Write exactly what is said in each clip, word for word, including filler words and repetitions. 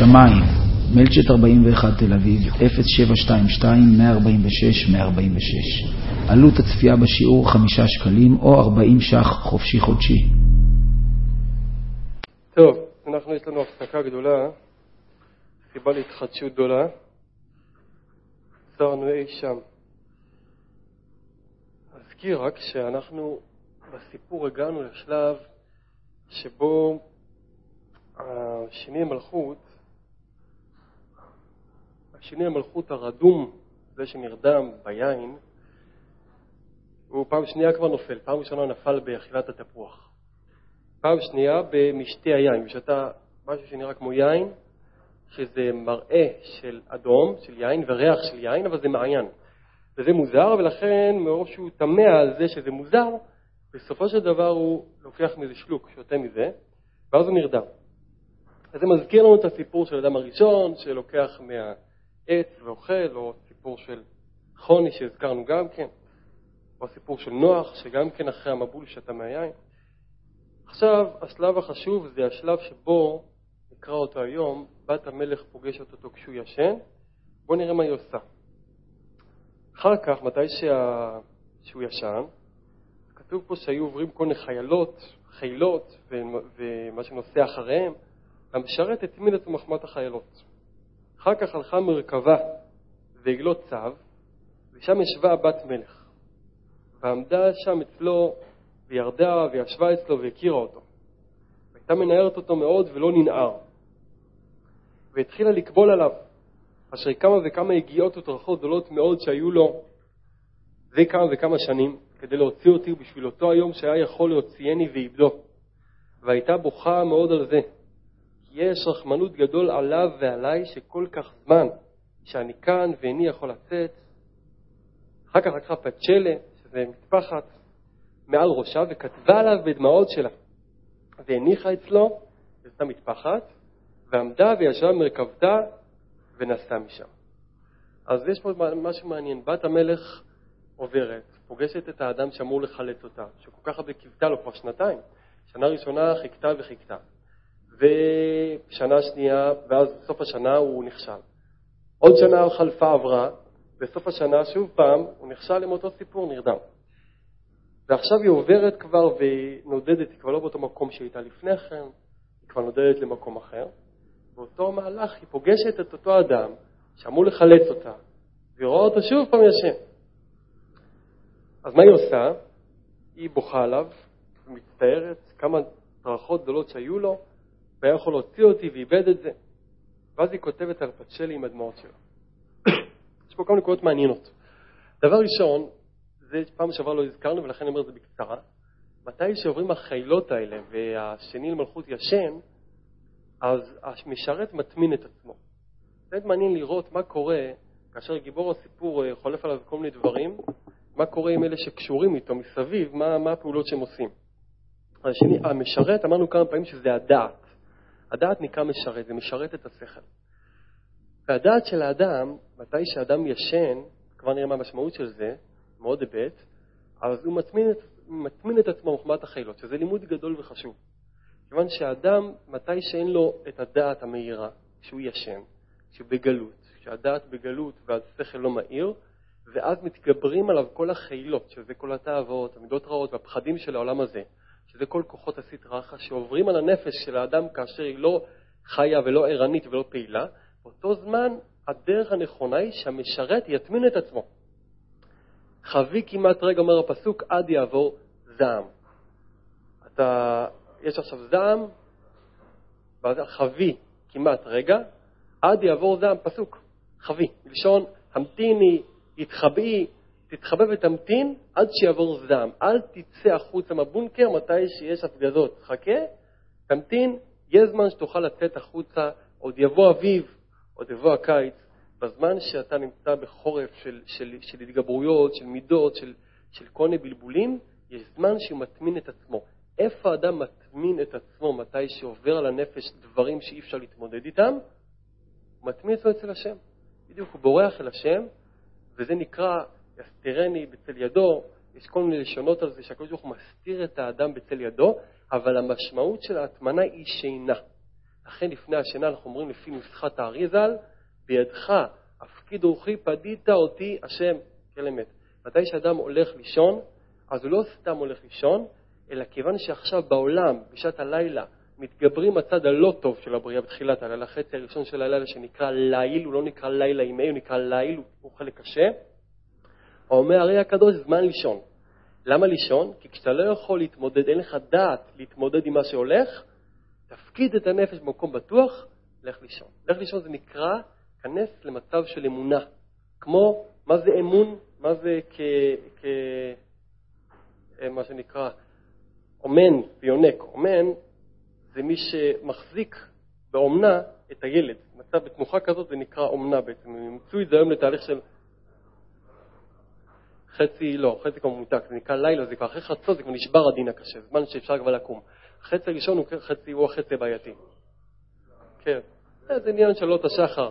שמיים, מלצ'ט ארבעים ואחת תל אביב, אפס שבע שתיים שתיים מאה ארבעים ושש מאה ארבעים ושש. עלות הצפייה בשיעור חמישה שקלים או ארבעים ש"ח חופשי חודשי. טוב, אנחנו יש לנו הפסקה גדולה, סיבה להתחדשות גדולה. עצרנו אי שם. אזכיר רק שאנחנו בסיפור הגענו לשלב שבו השני המלכות, השני המלכות הרדום, זה שנרדם ביין, הוא פעם שנייה כבר נופל, פעם ראשונה נפל באכילת התפוח. פעם שנייה במשתי היין, ושתה משהו שנראה כמו יין, שזה מראה של אדום, של יין, וריח של יין, אבל זה מעיין. וזה מוזר, ולכן מרוב שהוא תמה על זה שזה מוזר, בסופו של דבר הוא לוקח מזה שלוק, שותה מזה, ואז הוא נרדם. אז זה מזכיר לנו את הסיפור של האדם הראשון, שלוקח מהעץ ואוכל, או סיפור של חוני שהזכרנו גם כן, או הסיפור של נוח, שגם כן אחרי המבול שתה מהיין. עכשיו, השלב החשוב זה השלב שבו, נקרא אותו היום, בת המלך פוגשת אותו כשהוא ישן. בואו נראה מה היא עושה. אחר כך, מתי שה... שהוא ישן, כתוב פה שהיו עוברים כל מיני חיילות, חילות, ו... ומה שנוסע אחריהם, המשרת התמיד את מחמת החיילות. אחר כך הלכה מרכבה ועגלות צו, ושם ישבה בת מלך. ועמדה שם אצלו, וירדה וישבה אצלו והכירה אותו. והייתה מנערת אותו מאוד ולא ננער. והתחילה לקבול עליו, אשר כמה וכמה הגיעות וטרחות גדולות מאוד שהיו לו, זה כמה וכמה שנים, כדי להוציא אותי בשביל אותו היום שהיה יכול להוציאני ואיבדו. והייתה בוכה מאוד על זה. כי יש רחמנות גדול עליו ועליי שכל כך זמן שאני כאן ואיני יכול לצאת. אחר כך לקחה פצ'לה, שזה מטפחת, מעל ראשה, וכתבה עליו בדמעות שלה. והניחה אצלו, וזאת מטפחת, ועמדה וישבה מרכבתה ונסעה משם. אז יש פה משהו מעניין. בת המלך עוברת, פוגשת את האדם שאמור לחלץ אותה, שכל כך הרבה קיוותה לו כבר שנתיים. שנה ראשונה חיכתה וחיכתה. ושנה שנייה, ואז בסוף השנה הוא נכשל. עוד שנה חלפה עברה, בסוף השנה שוב פעם הוא נכשל עם אותו סיפור נרדם. ועכשיו היא עוברת כבר ונודדת, היא כבר לא באותו מקום שהייתה לפני כן, היא כבר נודדת למקום אחר. באותו מהלך היא פוגשת את אותו אדם שאמור לחלץ אותה, והיא רואה אותו שוב פעם ישן. אז מה היא עושה? היא בוכה עליו ומצטערת כמה טרחות גדולות שהיו לו, והיה יכול להוציא אותי ואיבד את זה. ואז היא כותבת על פצ'לי עם הדמעות שלה. יש פה כמה נקודות מעניינות. דבר ראשון, זה פעם שעבר לא הזכרנו, ולכן אני אומר את זה בקצרה. מתי שעוברים החילות האלה, והשני למלכות ישן, אז המשרת מטמין את עצמו. זה מעניין לראות מה קורה, כאשר גיבור הסיפור חולף עליו כל מיני דברים, מה קורה עם אלה שקשורים איתו מסביב, מה, מה הפעולות שהם עושים. השני, המשרת, אמרנו כמה פעמים שזה הדעת. הדעת נקרא משרת, זה משרת את השכל. והדעת של האדם, מתי שהאדם ישן, כבר נראה מה המשמעות של זה, מאוד היבט, אז הוא מטמין את, מטמין את עצמו מחמת החילות, שזה לימוד גדול וחשוב. כיוון שהאדם, מתי שאין לו את הדעת המהירה, שהוא ישן, שהוא בגלות, שהדעת בגלות והשכל לא מהיר, ואז מתגברים עליו כל החילות, שזה כל התאוות, המידות רעות והפחדים של העולם הזה, שזה כל כוחות הסטרא אחרא שעוברים על הנפש של האדם כאשר היא לא חיה ולא ערנית ולא פעילה. באותו זמן הדרך הנכונה היא שהמשרת יטמין את עצמו. חבי כמעט רגע, אומר הפסוק, עד יעבור זעם. אתה, יש עכשיו זעם, חבי כמעט רגע, עד יעבור זעם, פסוק, חבי. בלשון, המתיני, התחבאי, תתחבא ותמתין עד שיעבור זעם. אל תצא החוצה מהבונקר מתי שיש הפגזות. חכה, תמתין, יהיה זמן שתוכל לצאת החוצה, עוד יבוא אביב, עוד יבוא הקיץ, בזמן שאתה נמצא בחורף של, של, של התגברויות, של מידות, של, של כל מיני בלבולים, יש זמן שהוא מטמין את עצמו. איפה האדם מטמין את עצמו מתי שעובר על הנפש דברים שאי אפשר להתמודד איתם? הוא מטמין את עצמו אצל השם. בדיוק הוא בורח אל השם, וזה נקרא יסתירני בצל ידו. יש כל מיני לשונות על זה שהקדוש ברוך הוא מסתיר את האדם בצל ידו, אבל המשמעות של ההטמנה היא שינה. לכן לפני השינה אנחנו אומרים לפי נוסחת האריז"ל, בידך הפקיד רוחי פדית אותי השם כל אמת. מתי שאדם הולך לישון, אז הוא לא סתם הולך לישון, אלא כיוון שעכשיו בעולם, בשעת הלילה, מתגברים הצד הלא טוב של הבריאה בתחילת הלילה, החצי הראשון של הלילה שנקרא ליל, הוא לא נקרא לילה ימי, הוא נקרא ליל, הוא חלק קשה. הוא אומר, הרי הקדוש זמן לישון. למה לישון? כי כשאתה לא יכול להתמודד, אין לך דעת להתמודד עם מה שהולך, תפקיד את הנפש במקום בטוח, לך לישון. לך לישון זה נקרא, כנס למצב של אמונה. כמו, מה זה אמון? מה זה כ... כ... מה שנקרא, אומן ויונק. אומן זה מי שמחזיק באומנה את הילד. מצב בתנוחה כזאת זה נקרא אומנה בעצם. הם ימצאו את זה היום לתהליך של חצי, לא, חצי כמו מותק. זה נקרא לילה, זה כבר אחרי חצות, זה כבר נשבר הדין הקשה. זמן שאפשר כבר לקום. החצי הראשון הוא, חצי, הוא החצי בעייתי. כן. זה עניין של לא השחר.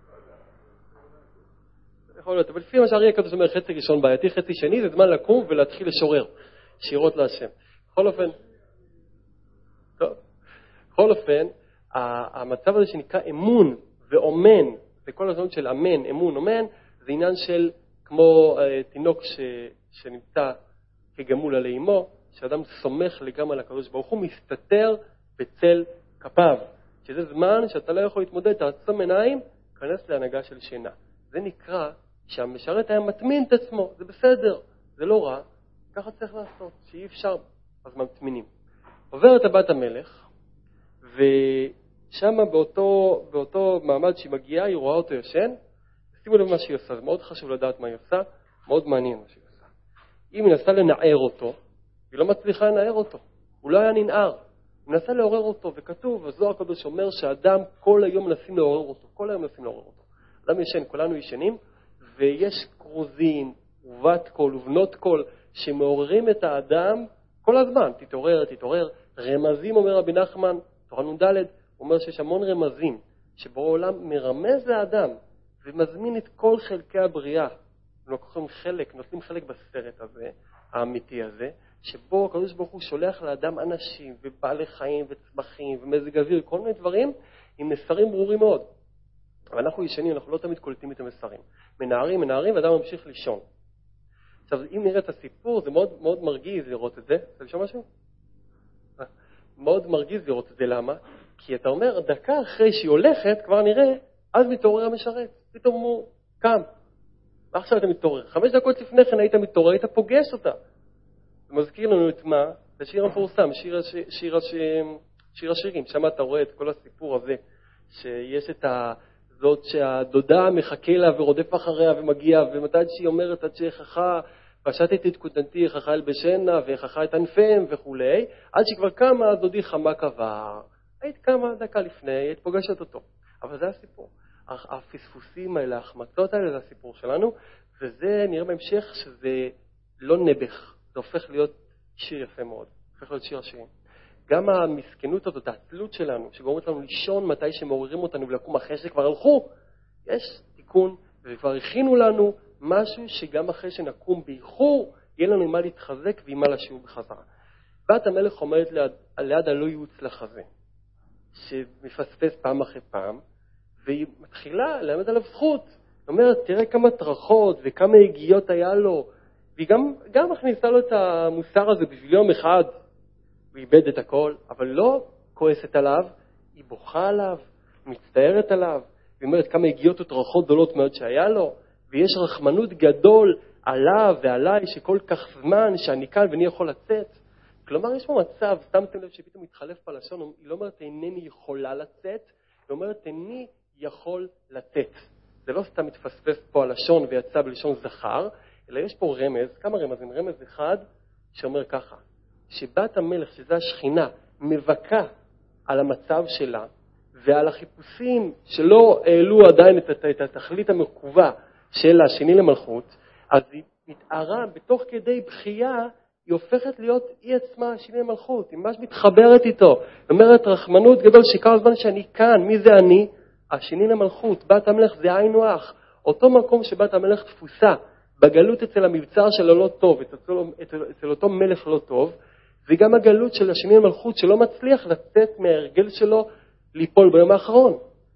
יכול להיות, אבל לפי מה שהארי הקדוש אומר, חצי ראשון בעייתי, חצי שני, זה זמן לקום ולהתחיל לשורר. שירות להשם. בכל אופן, טוב. בכל אופן, המצב הזה שנקרא אמון ואומן, זה כל הזמן של אמן, אמון, אומן, זה עניין של כמו תינוק ש, שנמצא כגמול על אימו, שאדם סומך לגמרי על הקדוש ברוך הוא, מסתתר בצל כפיו. שזה זמן שאתה לא יכול להתמודד, תעצום עיניים, כנס להנהגה של שינה. זה נקרא שהמשרת היה מטמין את עצמו, זה בסדר, זה לא רע, ככה צריך לעשות, שאי אפשר, אז מטמינים. עוברת הבת המלך, ושם באותו, באותו מעמד שהיא מגיעה, היא רואה אותו ישן, שימו לב מה שהיא עושה, זה מאוד חשוב לדעת מה היא עושה, מאוד מעניין מה שהיא עושה. היא מנסה לנער אותו, היא לא מצליחה לנער אותו, הוא לא היה ננער, היא מנסה לעורר אותו, וכתוב, הזוהר הקדוש אומר שהאדם כל היום מנסים לעורר אותו, כל היום מנסים לעורר אותו. אדם ישן, כולנו ישנים, ויש קרוזין, ובת קול, ובנות קול, שמעוררים את האדם כל הזמן, תתעורר, תתעורר. רמזים, אומר רבי נחמן, תורה נ"ד, אומר שיש המון רמזים, שבו העולם מרמז לאדם, ומזמין את כל חלקי הבריאה. לוקחים חלק, נותנים חלק בסרט הזה, האמיתי הזה, שבו הקדוש ברוך הוא שולח לאדם אנשים, ובעלי חיים, וצמחים, ומזג אוויר, כל מיני דברים, עם מסרים ברורים מאוד. אבל אנחנו ישנים, אנחנו לא תמיד קולטים את המסרים. מנערים, מנערים, ואדם ממשיך לישון. עכשיו, אם נראה את הסיפור, זה מאוד, מאוד מרגיז לראות את זה. אתה לשאול משהו? מאוד מרגיז לראות את זה. למה? כי אתה אומר, דקה אחרי שהיא הולכת, כבר נראה, אז מתעורר המשרת. פתאום הוא קם. ועכשיו אתה מתעורר. חמש דקות לפני כן היית מתעורר, היית פוגש אותה. זה מזכיר לנו את מה? זה שיר המפורסם, שיר, שיר, שיר, שיר השירים. שם אתה רואה את כל הסיפור הזה, שיש את ה... זאת שהדודה מחכה לה ורודף אחריה ומגיע, ומתי שהיא אומרת עד שכחה, פשטתי את קודנתי, ככה אל בשנה, וככה את ענפם וכולי, עד שכבר קמה, דודי חמה כבר. היית קמה דקה לפני, היית פוגשת אותו. אבל זה הסיפור. הפספוסים האלה, ההחמצות האלה, זה הסיפור שלנו, וזה נראה בהמשך שזה לא נבח, זה הופך להיות שיר יפה מאוד, הופך להיות שיר השירים. גם המסכנות הזאת, העצלות שלנו, שגורמת לנו לישון מתי שמעוררים אותנו ולקום אחרי שכבר הלכו, יש תיקון, וכבר הכינו לנו משהו שגם אחרי שנקום באיחור, יהיה לנו מה להתחזק ועם מה לשיעור בחזרה. בת המלך עומדת ליד, ליד הלא ייעוץ לחזה, שמפספס פעם אחרי פעם, והיא מתחילה לעמד עליו זכות. היא אומרת, תראה כמה טרחות וכמה הגיעות היה לו, והיא גם, גם מכניסה לו את המוסר הזה בשביל יום אחד, הוא איבד את הכל, אבל לא כועסת עליו, היא בוכה עליו, היא מצטערת עליו, היא אומרת כמה הגיעות וטרחות גדולות מאוד שהיה לו, ויש רחמנות גדול עליו ועליי שכל כך זמן שאני כאן ואני יכול לצאת. כלומר, יש פה מצב, שמתם לב שפתאום מתחלף פה לשון, היא לא אומרת אינני יכולה לצאת, היא אומרת איני יכול לצאת. זה לא סתם מתפספס פה הלשון ויצא בלשון זכר, אלא יש פה רמז, כמה רמזים? רמז אחד שאומר ככה, שבת המלך, שזה השכינה, מבקה על המצב שלה, ועל החיפושים שלא העלו עדיין את, את התכלית המקובה של השני למלכות, אז היא מתארה בתוך כדי בחייה, היא הופכת להיות היא עצמה השני למלכות, היא ממש מתחברת איתו, אומרת רחמנות גדול שכל הזמן שאני כאן, מי זה אני? השני למלכות, בת המלך זה היינו אח, אותו מקום שבת המלך תפוסה, בגלות אצל המבצר של הלא טוב, אצל, אצל, אצל אותו מלך לא טוב, וגם הגלות של השני למלכות שלא מצליח לצאת מההרגל שלו ליפול ביום האחרון.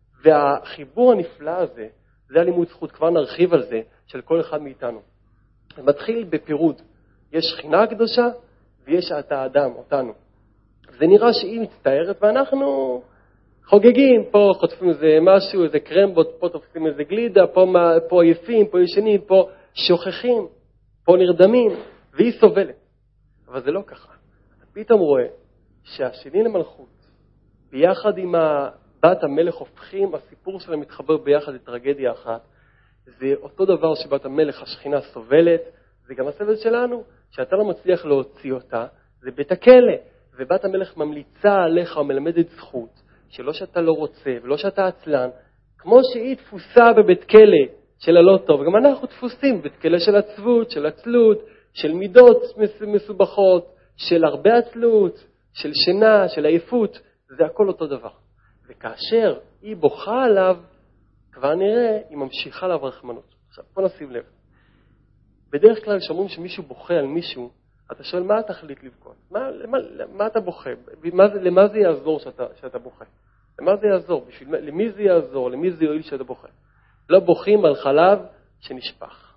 והחיבור הנפלא הזה, זה הלימוד זכות, כבר נרחיב על זה, של כל אחד מאיתנו. זה מתחיל בפירוד. יש שכינה הקדושה ויש את האדם, אותנו. זה נראה שהיא מצטערת ואנחנו חוגגים, פה חוטפים איזה משהו, איזה קרמבוט, פה תופסים איזה גלידה, פה, פה עייפים, פה ישנים, פה שוכחים, פה נרדמים, והיא סובלת. אבל זה לא ככה. אתה פתאום רואה שהשני למלכות, ביחד עם בת המלך הופכים, הסיפור שלהם מתחבר ביחד לטרגדיה אחת. זה אותו דבר שבת המלך, השכינה סובלת, זה גם הסבל שלנו, שאתה לא מצליח להוציא אותה, זה בית הכלא. ובת המלך ממליצה עליך ומלמדת זכות, שלא שאתה לא רוצה ולא שאתה עצלן, כמו שהיא תפוסה בבית כלא של הלא טוב, גם אנחנו תפוסים בבית כלא של עצבות, של עצלות, של מידות מסובכות, של הרבה עצלות, של שינה, של עייפות, זה הכל אותו דבר. וכאשר היא בוכה עליו, כבר נראה, היא ממשיכה עליו רחמנות. עכשיו, בוא נשים לב. בדרך כלל שאומרים שמישהו בוכה על מישהו, אתה שואל, מה התכלית לבכות? מה, למה, למה אתה בוכה? למה, למה זה יעזור שאתה, שאתה בוכה? למה זה יעזור? בשביל, למי זה יעזור? למי זה יועיל שאתה בוכה? לא בוכים על חלב שנשפך.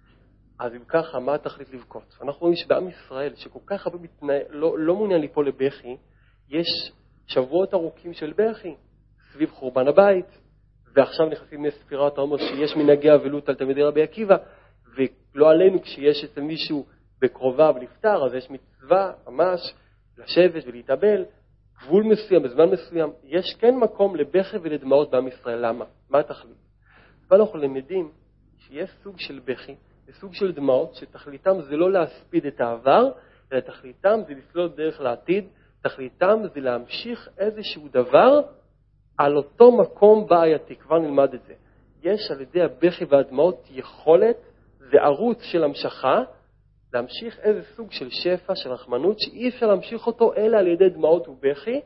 אז אם ככה, מה התכלית לבכות? אנחנו רואים שבעם ישראל, שכל כך הרבה מתנא... לא, לא מעוניין ליפול לבכי, יש שבועות ארוכים של בכי, סביב חורבן הבית, ועכשיו נכנסים לספירת העומר שיש מנהגי אבלות על תלמידי רבי עקיבא, ולא עלינו כשיש אצל מישהו בקרובה ונפטר, אז יש מצווה ממש לשבת ולהתאבל, גבול מסוים, בזמן מסוים, יש כן מקום לבכי ולדמעות בעם ישראל. למה? מה התכלית? ואנחנו למדים שיש סוג של בכי, סוג של דמעות, שתכליתם זה לא להספיד את העבר, אלא תכליתם זה לסלול דרך לעתיד, תכליתם זה להמשיך איזשהו דבר על אותו מקום בעייתי. כבר נלמד את זה. יש על ידי הבכי והדמעות יכולת, זה ערוץ של המשכה, להמשיך איזה סוג של שפע, של רחמנות, שאי אפשר להמשיך אותו אלא על ידי דמעות ובכי,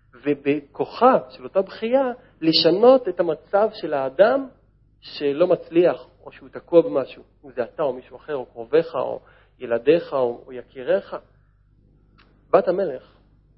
ובכוחה של אותה בחייה, לשנות את המצב של האדם שלא מצליח, או שהוא תקוע במשהו, אם זה אתה או מישהו אחר, או קרוביך, או ילדיך, או, או יקיריך. בת המלך,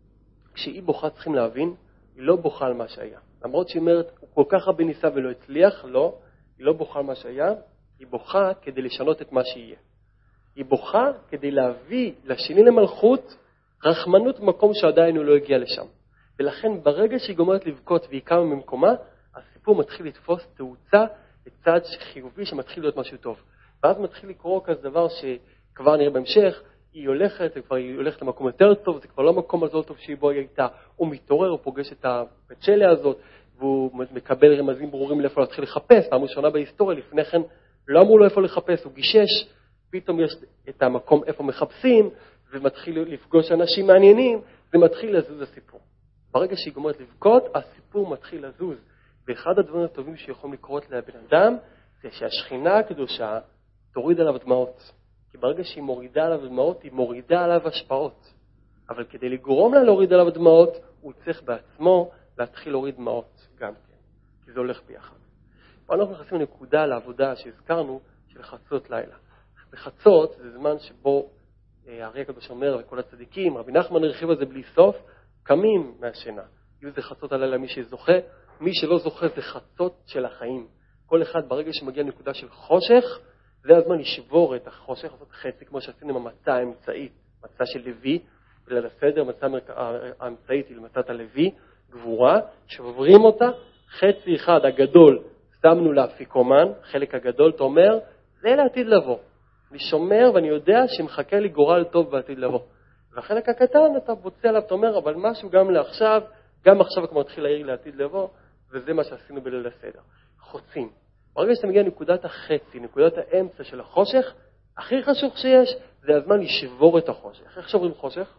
כשהיא בוכה צריכים להבין, היא לא בוכה על מה שהיה. למרות שהיא אומרת, הוא כל כך הרבה ניסה ולא הצליח, לא, היא לא בוכה על מה שהיה, היא בוכה כדי לשנות את מה שיהיה. היא בוכה כדי להביא לשני למלכות רחמנות במקום שעדיין הוא לא הגיע לשם. ולכן ברגע שהיא גומרת לבכות והיא קמה ממקומה, הסיפור מתחיל לתפוס תאוצה לצד חיובי שמתחיל להיות משהו טוב. ואז מתחיל לקרוא כזה דבר שכבר נראה בהמשך, היא הולכת, וכבר היא הולכת למקום יותר טוב, זה כבר לא מקום הזול טוב שהיא בו היא הייתה, הוא מתעורר, הוא פוגש את הפצ'ליה הזאת, והוא מקבל רמזים ברורים לאיפה להתחיל לחפש. פעם ראשונה בהיסטוריה, לפני כן לא אמרו לו איפה לחפש, הוא גישש, פתאום יש את המקום איפה מחפשים, ומתחיל לפגוש אנשים מעניינים, ומתחיל לזוז הסיפור. ברגע שהיא גומרת לבכות, הסיפור מתחיל לזוז. ואחד הדברים הטובים שיכולים לקרות לבן אדם, זה שהשכינה הקדושה תוריד עליו דמעות. כי ברגע שהיא מורידה עליו דמעות, היא מורידה עליו השפעות. אבל כדי לגרום לה להוריד עליו דמעות, הוא צריך בעצמו להתחיל להוריד דמעות גם כן. כי זה הולך ביחד. פה אנחנו נכנסים לנקודה לעבודה שהזכרנו, של חצות לילה. בחצות זה זמן שבו הארי הקדוש אומר וכל הצדיקים, רבי נחמן הרחיב על זה בלי סוף, קמים מהשינה. אם זה חצות הלילה מי שזוכה, מי שלא זוכה זה חצות של החיים. כל אחד ברגע שמגיע לנקודה של חושך, זה הזמן לשבור את החושך, לעשות חצי כמו שעשינו עם המצע האמצעית, מצע של לוי, בליל הסדר, מצע האמצעית היא למצעת הלוי, גבורה, שוברים אותה, חצי אחד הגדול שמנו לאפיקומן, חלק הגדול, אתה אומר, זה לעתיד לבוא. אני שומר ואני יודע שמחכה לי גורל טוב בעתיד לבוא. והחלק הקטן אתה בוצע עליו, אתה אומר, אבל משהו גם לעכשיו, גם עכשיו כמו התחיל להעיר לעתיד לבוא, וזה מה שעשינו בליל הסדר. חוצים. ברגע שאתה מגיע לנקודת החצי, נקודת האמצע של החושך, הכי חשוך שיש, זה הזמן לשבור את החושך. איך שוברים חושך?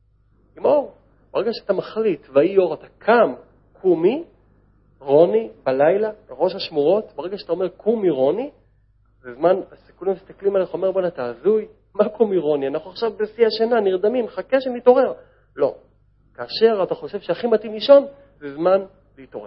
עם אור. ברגע שאתה מחליט, ואי אור, אתה קם, קומי, רוני, בלילה, ראש השמורות, ברגע שאתה אומר קומי רוני, זה זמן, כולם מסתכלים עליך, אומר בנה, אתה הזוי, מה קומי רוני? אנחנו עכשיו בשיא השינה, נרדמים, חכה שנתעורר. לא. כאשר אתה חושב שהכי מתאים לישון, זה זמן להתעורר.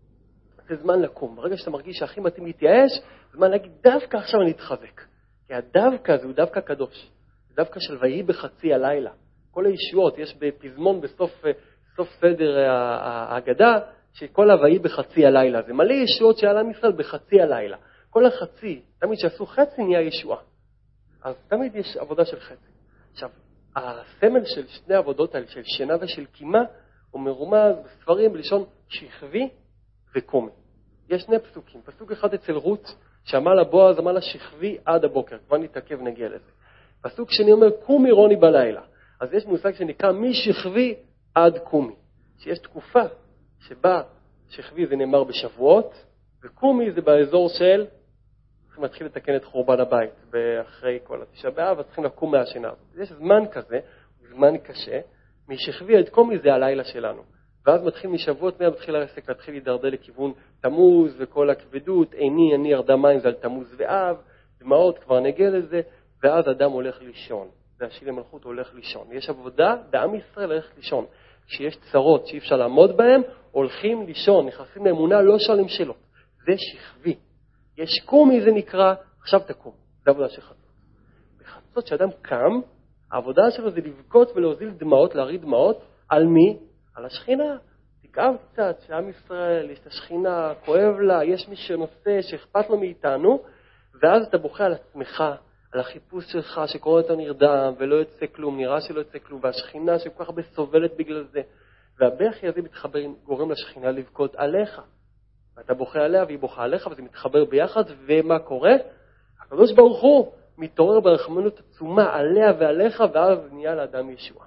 זה זמן לקום. ברגע שאתה מרגיש שהכי מתאים להתייאש, זה זמן להגיד, דווקא עכשיו אני אתחזק. כי הדווקא זה הוא דווקא קדוש. זה דווקא של ויהי בחצי הלילה. כל הישועות, יש בפזמון בסוף סוף סדר ההגדה, שכל הוואי בחצי הלילה. זה מלא ישועות שעל עם ישראל בחצי הלילה. כל החצי, תמיד שעשו חצי נהיה ישועה. אז תמיד יש עבודה של חצי. עכשיו, הסמל של שני העבודות האלה, של שינה ושל קימה, הוא מרומז בספרים בלשון שכבי וקומי. יש שני פסוקים. פסוק אחד אצל רות, שאמר לה בועז, אמר לה שכבי עד הבוקר. כבר נתעכב, נגיע לזה. פסוק שני אומר, קומי רוני בלילה. אז יש מושג שנקרא משכבי עד קומי. שיש תקופה שבה שכבי זה נאמר בשבועות, וקומי זה באזור של, צריכים להתחיל לתקן את חורבן הבית, ואחרי כל התשעה באב, אז צריכים לקום מהשינה. יש זמן כזה, זמן קשה, משכבי עד קומי זה הלילה שלנו. ואז מתחיל משבועות, מיד מתחיל העסק להתחיל להידרדר לכיוון תמוז וכל הכבדות, עיני, אני ירדה מים זה על תמוז ואב, דמעות, כבר נגיע לזה, ואז אדם הולך לישון. זה השיל המלכות הולך לישון. יש עבודה בעם ישראל הולך לישון. כשיש צרות שאי אפשר לעמוד בהן, הולכים לישון, נכנסים לאמונה, לא שואלים שאלות. זה שכבי. יש קומי, זה נקרא, עכשיו תקום. זה עבודה של חצות. בחצות שאדם קם, העבודה שלו זה לבכות ולהוזיל דמעות, להריד דמעות, על מי? על השכינה. תקעב קצת, שעם ישראל, יש את השכינה, כואב לה, יש מי שנושא, שאכפת לו מאיתנו, ואז אתה בוכה על עצמך, על החיפוש שלך שקורא אותו נרדם, ולא יוצא כלום, נראה שלא יוצא כלום, והשכינה שכל כך הרבה סובלת בגלל זה. והבכי הזה מתחבר, גורם לשכינה לבכות עליך. ואתה בוכה עליה והיא בוכה עליך, וזה מתחבר ביחד, ומה קורה? הקדוש ברוך הוא מתעורר ברחמנות עצומה עליה ועליך, ואז נהיה לאדם ישוע.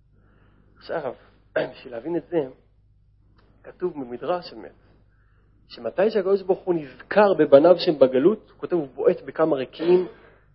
עכשיו, בשביל להבין את זה, כתוב במדרש באמת, שמתי שהקדוש ברוך הוא נזכר בבניו שהם בגלות, הוא כותב, הוא בועט בכמה רקיעים,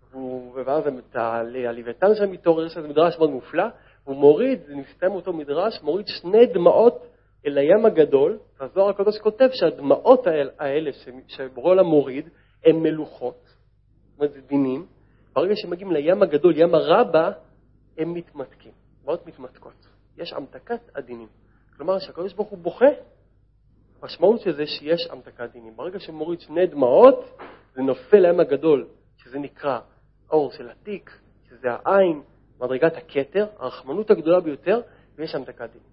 ואז הלוויתן שם מתעורר, שזה מדרש מאוד מופלא, הוא מוריד, זה מסתיים אותו מדרש, מוריד שני דמעות אל הים הגדול, והזוהר הקדוש כותב שהדמעות האלה שבורא עולם מוריד, הן מלוכות, זאת אומרת, זה דינים, ברגע שמגיעים לים הגדול, ים הרבה, הם מתמתקים, דמעות מתמתקות. יש המתקת הדינים. כלומר, שהקדוש ברוך הוא בוכה, המשמעות של זה שיש המתקת דינים. ברגע שמוריד שני דמעות, זה נופל לים הגדול, שזה נקרא אור של עתיק, שזה העין, מדרגת הכתר, הרחמנות הגדולה ביותר, ויש המתקת דינים.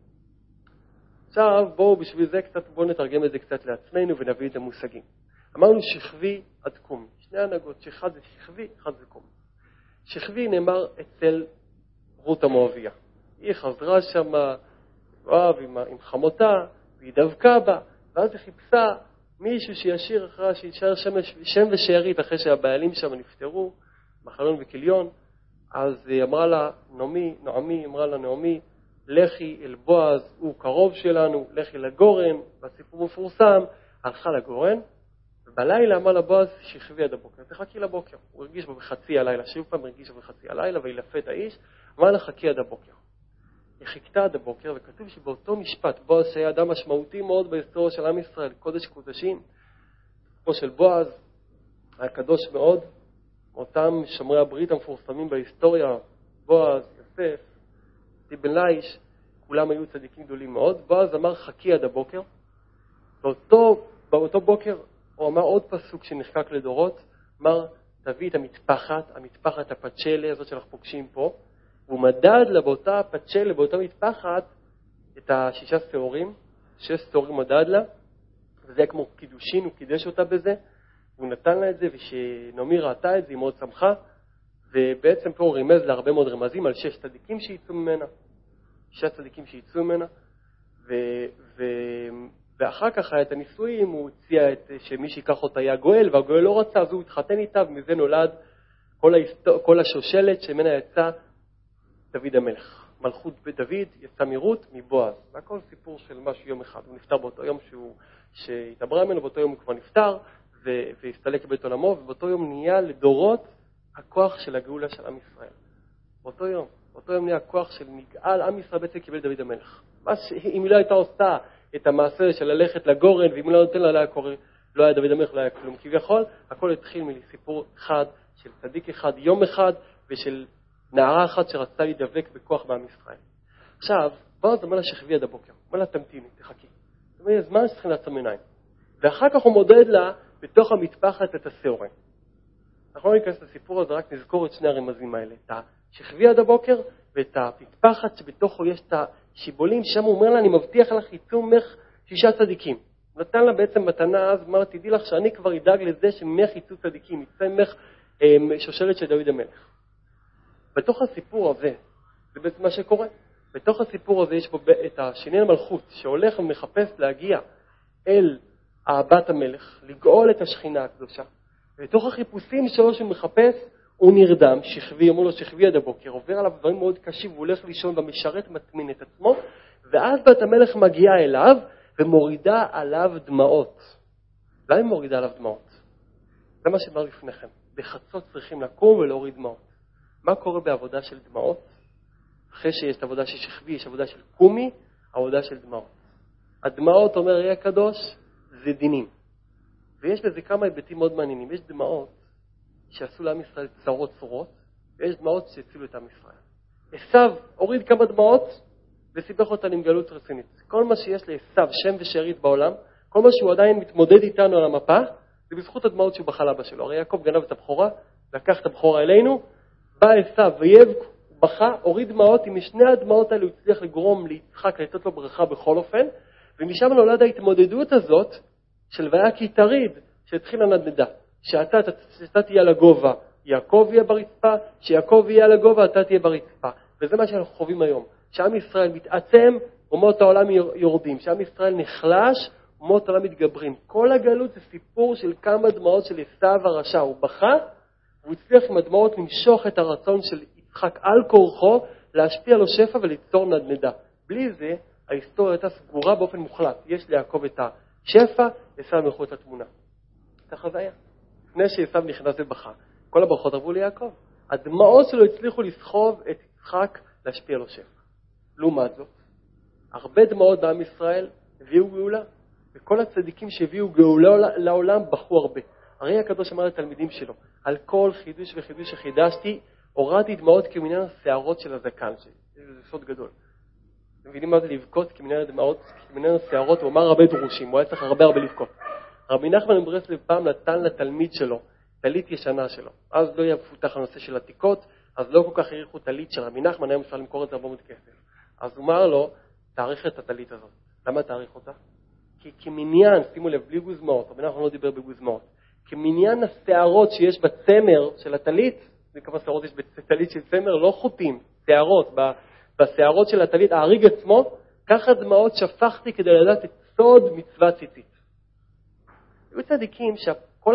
עכשיו, בואו בשביל זה קצת, בואו נתרגם את זה קצת לעצמנו ונביא את המושגים. אמרנו שכבי עד קומי. שני הנהגות, שאחד זה שכבי, אחד זה קומי. שכבי נאמר אצל רות המואביה. היא חזרה שם, אוהב, עם, עם חמותה, והיא דבקה בה, ואז היא חיפשה מישהו שישיר אחריה, שישאר שם, שם ושארית אחרי שהבעלים שם נפטרו, מחלון וכליון. אז היא אמרה לה, נעמי, נעמי, אמרה לה נעמי, לכי אל בועז, הוא קרוב שלנו, לכי לגורן, והסיפור מפורסם, הלכה לגורן, ובלילה אמר לבועז, שכבי עד הבוקר, תחכי לבוקר. הוא הרגיש בו בחצי הלילה, שוב פעם הרגיש בו בחצי הלילה, וילפה את האיש, אמר לה, חכי עד הבוקר. היא חיכתה עד הבוקר, וכתוב שבאותו משפט, בועז שהיה אדם משמעותי מאוד בהיסטוריה של עם ישראל, קודש קודשים, פה של בועז, היה קדוש מאוד, אותם שומרי הברית המפורסמים בהיסטוריה, בועז, יוסף, בן לייש, כולם היו צדיקים גדולים מאוד. בועז אמר חכי עד הבוקר. באותו, באותו בוקר הוא אמר עוד פסוק שנחקק לדורות, אמר תביא את המטפחת, המטפחת הפצ'לה הזאת שאנחנו פוגשים פה, והוא מדד לה באותה פצ'לה, באותה מטפחת, את השישה שעורים, שש שעורים מדד לה, וזה היה כמו קידושין, הוא קידש אותה בזה, והוא נתן לה את זה, ושנעמי ראתה את זה, היא מאוד שמחה, ובעצם פה הוא רימז להרבה מאוד רמזים על שש צדיקים שיצאו ממנה, שש צדיקים שיצאו ממנה, ו, ו, ואחר כך היה את הנישואים, הוא הציע את, שמי שיקח אותה היה גואל, והגואל לא רצה, אז הוא התחתן איתה, ומזה נולד כל, ההיסטור, כל השושלת שממנה יצא דוד המלך. מלכות בדוד יצא מרות מבועז. והכל סיפור של משהו יום אחד. הוא נפטר באותו יום שהוא, שהתעברה ממנו, באותו יום הוא כבר נפטר, ו, והסתלק בבית עולמו, ובאותו יום נהיה לדורות הכוח של הגאולה של עם ישראל. באותו יום, באותו יום נהיה הכוח של נגאל, עם ישראל בעצם קיבל דוד המלך. אם היא לא הייתה עושה את המעשה של ללכת לגורן, ואם היא לא נותן לה, לא היה, קורא, לא היה דוד המלך, לא היה כלום. כביכול, הכל התחיל מסיפור אחד, של צדיק אחד, יום אחד, ושל נערה אחת שרצתה להידבק בכוח בעם ישראל. עכשיו, בועז אמר לה שכבי עד הבוקר. אמר לה תמתיני, תחכי. זאת אומרת, זמן שצריכים לעצום עיניים. ואחר כך הוא מודד לה בתוך המטפחת את השעורים. אנחנו לא ניכנס לסיפור הזה, רק נזכור את שני הרמזים האלה. את השכבי עד הבוקר ואת המטפחת שבתוכו יש את השיבולים. שם הוא אומר לה, אני מבטיח לך יצאו ממך שישה צדיקים. נתן לה בעצם מתנה אז, אמר, תדעי לך שאני כבר אדאג לזה שממך יצאו צדיקים, יצא ממך אה, שושלת של דוד המלך. בתוך הסיפור הזה, זה בעצם מה שקורה. בתוך הסיפור הזה יש פה את השני המלכות, שהולך ומחפש להגיע אל בת המלך, לגאול את השכינה הקדושה. ובתוך החיפושים שלו שהוא מחפש, הוא נרדם, שכבי, אמרו לו שכבי עד הבוקר, עובר עליו דברים מאוד קשים, והוא הולך לישון ומשרת מטמין את עצמו, ואז בת המלך מגיעה אליו ומורידה עליו דמעות. למה היא מורידה עליו דמעות? זה מה שאמר לפניכם. בחצות צריכים לקום ולהוריד דמעות. מה קורה בעבודה של דמעות? אחרי שיש את העבודה של שכבי, יש עבודה של קומי, עבודה של דמעות. הדמעות, אומר יהיה קדוש, זה דינים. ויש לזה כמה היבטים מאוד מעניינים. יש דמעות שעשו לעם ישראל צרות צורות, ויש דמעות שהצילו את עם ישראל. עשיו הוריד כמה דמעות וסיבך אותן עם גלות רצינית. כל מה שיש לעשיו, שם ושארית בעולם, כל מה שהוא עדיין מתמודד איתנו על המפה, זה בזכות הדמעות שהוא בחל אבא שלו. הרי יעקב גנב את הבכורה, לקח את הבכורה אלינו, בא עשיו ויבק, בכה, הוריד דמעות, עם משני הדמעות האלה הוא הצליח לגרום ליצחק, לתת לו ברכה בכל אופן, ומשם נולד ההתמודדות הזאת של והיה כי תריד, שהתחילה נדנדה. שאתה, שאתה תהיה על הגובה, יעקב יהיה ברצפה, שיעקב יהיה על הגובה, אתה תהיה ברצפה. וזה מה שאנחנו חווים היום. שעם ישראל מתעצם, אומות העולם יורדים. שעם ישראל נחלש, אומות העולם מתגברים. כל הגלות זה סיפור של כמה דמעות של עשיו הרשע. הוא בכה, והוא הצליח עם הדמעות למשוך את הרצון של יצחק על כורחו, להשפיע לו שפע וליצור נדנדה. בלי זה, ההיסטוריה הייתה סגורה באופן מוחלט. יש ליעקב את השפע, עשיו מחוץ לתמונה. ככה זה היה. לפני שעשיו נכנס ובכה, כל הברכות עברו ליעקב. הדמעות שלו הצליחו לסחוב את יצחק להשפיע לו שפע. לעומת זאת, הרבה דמעות בעם ישראל הביאו גאולה, וכל הצדיקים שהביאו גאולה לעולם בחו הרבה. הרי הקדוש אמר לתלמידים שלו, על כל חידוש וחידוש שחידשתי, הורדתי דמעות כמניין השערות של הזקן שלי. זה סוד גדול. אתם מבינים מה זה לבכות כמניין הדמעות, כמניין השערות? הוא אמר הרבה דרושים, הוא היה צריך הרבה הרבה לבכות. רבי נחמן מברסלב פעם נתן לתלמיד שלו, טלית ישנה שלו. אז לא היה מפותח הנושא של עתיקות, אז לא כל כך העריכו טלית של רבי נחמן, היום אפשר למכור את זה ארבע מאות כסף. אז הוא אמר לו, תאריך את הטלית הזאת. למה תאריך אותה? כי כמניין, שימו לב, בלי גוזמאות, רבי נחמן לא דיבר בגוזמאות, כמניין השערות שיש בצמר של הטלית, וכמה שערות יש בטלית של צמר, לא חוטים, שערות, בשערות של הטלית, ההריג עצמו, ככה דמעות שפכתי כדי לדעת את סוד מצוות ציצית. היו צדיקים שכל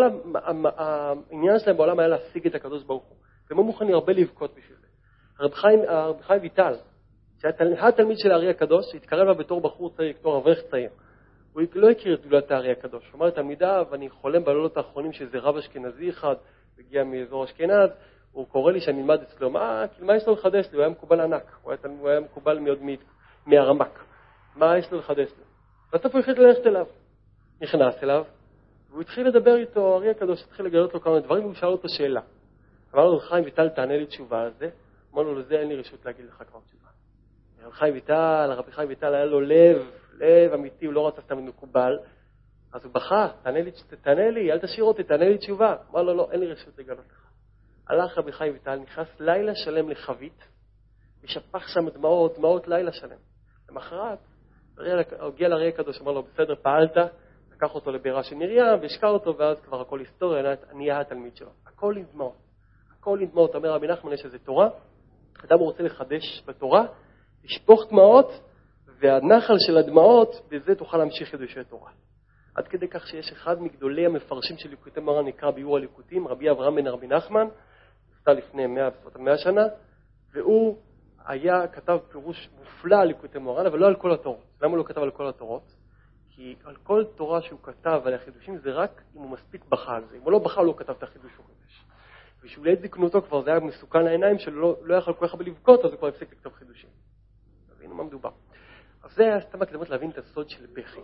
העניין שלהם בעולם היה להשיג את הקדוש ברוך הוא. והם לא מוכנים הרבה לבכות בשביל זה. הרב חיים, הרב חיים ויטל, שהיה התלמיד של הארי הקדוש, שהתקרב לה בתור בחור צעיר, בתור אברך צעיר. הוא לא הכיר את גדולת הארי הקדוש. הוא אמר לתלמידה, ואני חולם בלילות האחרונים שזה רב אשכנזי אחד, הגיע מאזור אשכנז, הוא קורא לי שאני אלמד אצלו, מה, מה יש לו לחדש לי? הוא היה מקובל ענק, הוא היה, הוא היה מקובל מאוד מהרמק. מה יש לו לחדש לי? בסוף הוא החליט ללכת אליו. נכנס אליו, והוא התחיל לדבר איתו, הארי הקדוש התחיל לגלות לו כמה דברים, והוא שאל אותו שאלה. אמר לו, חיים ויטל, תענה לי תשובה על זה. אמר לו, לזה אין לי רשות להגיד לך כבר תשובה. רבי חיים ויטל, הרבי חיים ויטל היה לו לב, לב אמיתי, הוא לא רצה סתם מקובל. אז הוא בכה, תענה לי, תענה לי, אל תשאיר אותי, תענה לי תשובה. אמר לו, לא, אין לי רשות לגלות לך. הלך רבי חיים ויטל, נכנס לילה שלם לחבית, ושפך שם דמעות, דמעות לילה שלם. למחרת, הגיע לארי הקדוש, אמר לו, בסדר, פעלת, לקח אותו לבירה של מרים, והשקע אותו, ואז כבר הכל היסטוריה, נהיה התלמיד שלו. הכל עם דמעות. הכל עם דמעות. אומר רבי נחמן, יש איזה תורה, אדם רוצה לחדש בתורה, לשפוך דמעות, והנחל של הדמעות, בזה תוכל להמשיך חידושי התורה. עד כדי כך שיש אחד מגדולי המפרשים של ליקוטי מוהר"ן, נקרא ביאור הליקוטים, רבי אברהם בן רבי נחמן, עשתה לפני מאה שנה, והוא היה, כתב פירוש מופלא על ליקוטי מוהר"ן, אבל לא על כל התורות. למה הוא לא כתב על כל התורות? כי על כל תורה שהוא כתב על החידושים זה רק אם הוא מספיק בכה על זה. אם הוא לא בכה, הוא לא כתב את החידוש שהוא חידש. ושהוא ליד זקנותו כבר, זה היה מסוכן לעיניים שלו, לא, לא יכול כל כך בלבכות, אז הוא כבר הפסיק לכתוב חידושים. תבינו מה מדובר. אז זה היה סתם הקדמות להבין את הסוד של בכי.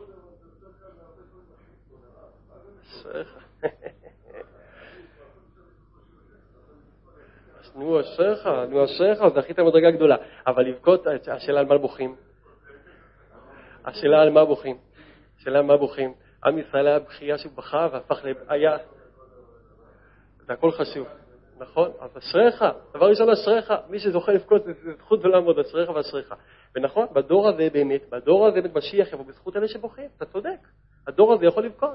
אשריך. נו, אשריך, נו, אשריך, אז דחית מדרגה גדולה. אבל לבכות, השאלה על מה בוכים? השאלה על מה בוכים? השאלה על מה בוכים? עם ישראל היה בחייה שהוא בכה והפך היה... זה הכל חשוב, נכון? אז אשריך, דבר ראשון אשריך, מי שזוכה לבכות זה זכות גדולה מאוד, אשריך ואשריך. ונכון, בדור הזה באמת, בדור הזה באמת משיח יבוא בזכות אלה שבוכים, אתה צודק. הדור הזה יכול לבכות.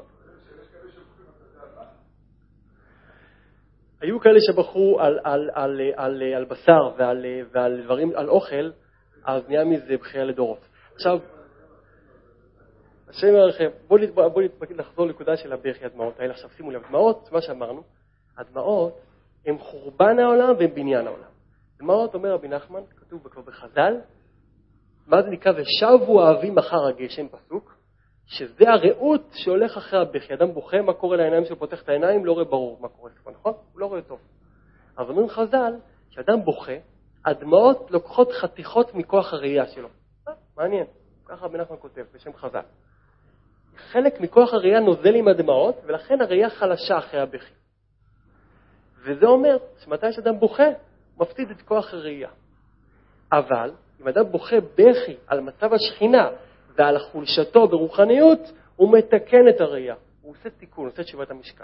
היו כאלה שבחרו על, על, על, על, על בשר ועל, ועל דברים, על אוכל, אז נהיה מזה בחייה לדורות. עכשיו, השם ירחם, בואו בוא, בוא, נחזור לנקודה של הבכי הדמעות האלה. עכשיו שימו לב, דמעות, מה שאמרנו, הדמעות הם חורבן העולם והם בניין העולם. דמעות, אומר רבי נחמן, כתוב כבר בחז"ל, מה זה נקרא? ושבו האבים אחר הגשם, פסוק, שזה הרעות שהולך אחרי הבכי. אדם בוכה, מה קורה לעיניים שלו, פותח את העיניים, לא רואה ברור מה קורה פה, נכון? הוא לא רואה טוב. אז אומרים חז"ל, שאדם בוכה, הדמעות לוקחות חתיכות מכוח הראייה שלו. מעניין, ככה רבי נחמן כותב, בשם חז"ל. חלק מכוח הראייה נוזל עם הדמעות, ולכן הראייה חלשה אחרי הבכי. וזה אומר שמתי שאדם בוכה, הוא מפסיד את כוח הראייה. אבל אם אדם בוכה בכי על מצב השכינה ועל חולשתו ברוחניות, הוא מתקן את הראייה. הוא עושה תיקון, הוא עושה תשובת המשקל.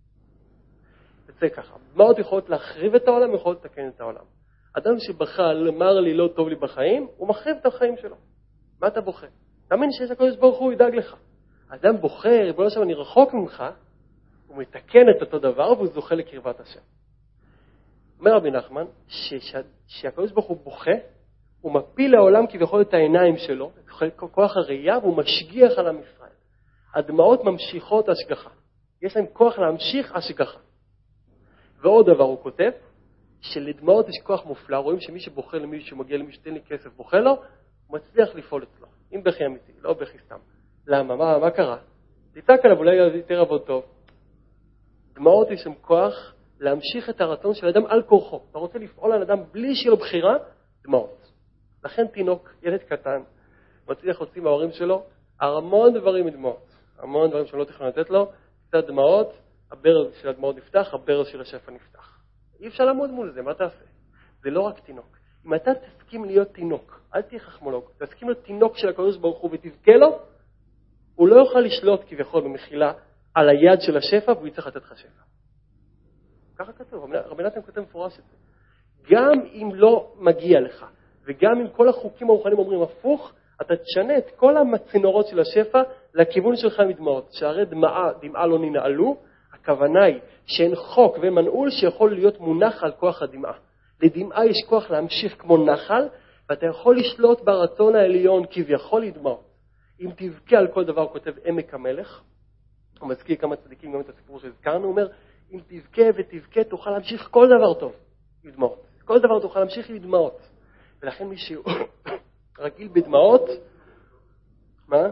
וזה ככה. דמעות יכולות להחריב את העולם, יכולות לתקן את העולם. אדם שבכה, אמר לי לא טוב לי בחיים, הוא מחריב את החיים שלו. מה אתה בוכה? תאמין שיש הקדוש ברוך הוא ידאג לך. אדם בוכה, ריבונו של עולם, אני רחוק ממך, הוא מתקן את אותו דבר והוא זוכה לקרבת השם. אומר רבי נחמן, שהקדוש ברוך הוא בוכה, הוא מפיל לעולם כביכול את העיניים שלו, את כוח הראייה, והוא משגיח על עם ישראל. הדמעות ממשיכות השגחה. יש להם כוח להמשיך השגחה. ועוד דבר הוא כותב, שלדמעות יש כוח מופלא, רואים שמי שבוחר למישהו שמגיע למישהו שתן לי כסף, בוכה לו, הוא מצליח לפעול אצלו. אם בכי אמיתי, לא בכי סתם. למה? מה, מה קרה? תצעק עליו, אולי יותר עבוד טוב. דמעות יש שם כוח להמשיך את הרצון של אדם על כורחו. אתה רוצה לפעול על אדם בלי שיהיה לו בחירה, דמעות. לכן תינוק, ילד קטן, מצליח להוציא מההורים שלו, המון דברים מדמעות. המון דברים שלא תכנון לתת לו, קצת דמעות, הברז של הדמעות נפתח, הברז של השפע נפתח. אי אפשר לעמוד מול זה, מה תעשה? זה לא רק תינוק. אם אתה תסכים להיות תינוק, אל תהיה חכמולוג, תסכים להיות תינוק של הקדוש ברוך הוא ותזכה לו, הוא לא יוכל לשלוט כביכול במחילה על היד של השפע, והוא יצטרך לתת לך שפע. ככה כתוב, רבי נתן כותב מפורש את זה. גם אם לא מגיע לך, וגם אם כל החוקים הרוחניים אומרים הפוך, אתה תשנה את כל הצינורות של השפע לכיוון שלך מדמעות. שהרי דמעה, דמעה לא ננעלו, הכוונה היא שאין חוק ואין מנעול שיכול להיות מונח על כוח הדמעה. לדמעה יש כוח להמשיך כמו נחל, ואתה יכול לשלוט ברצון העליון כביכול לדמעות. אם תבכה על כל דבר, הוא כותב עמק המלך, הוא מזכיר כמה צדיקים גם את הסיפור שהזכרנו, הוא אומר, אם תבכה ותבכה תוכל להמשיך כל דבר טוב לדמעות. כל דבר תוכל להמשיך לדמעות. ולכן מי שהוא רגיל בדמעות, מה?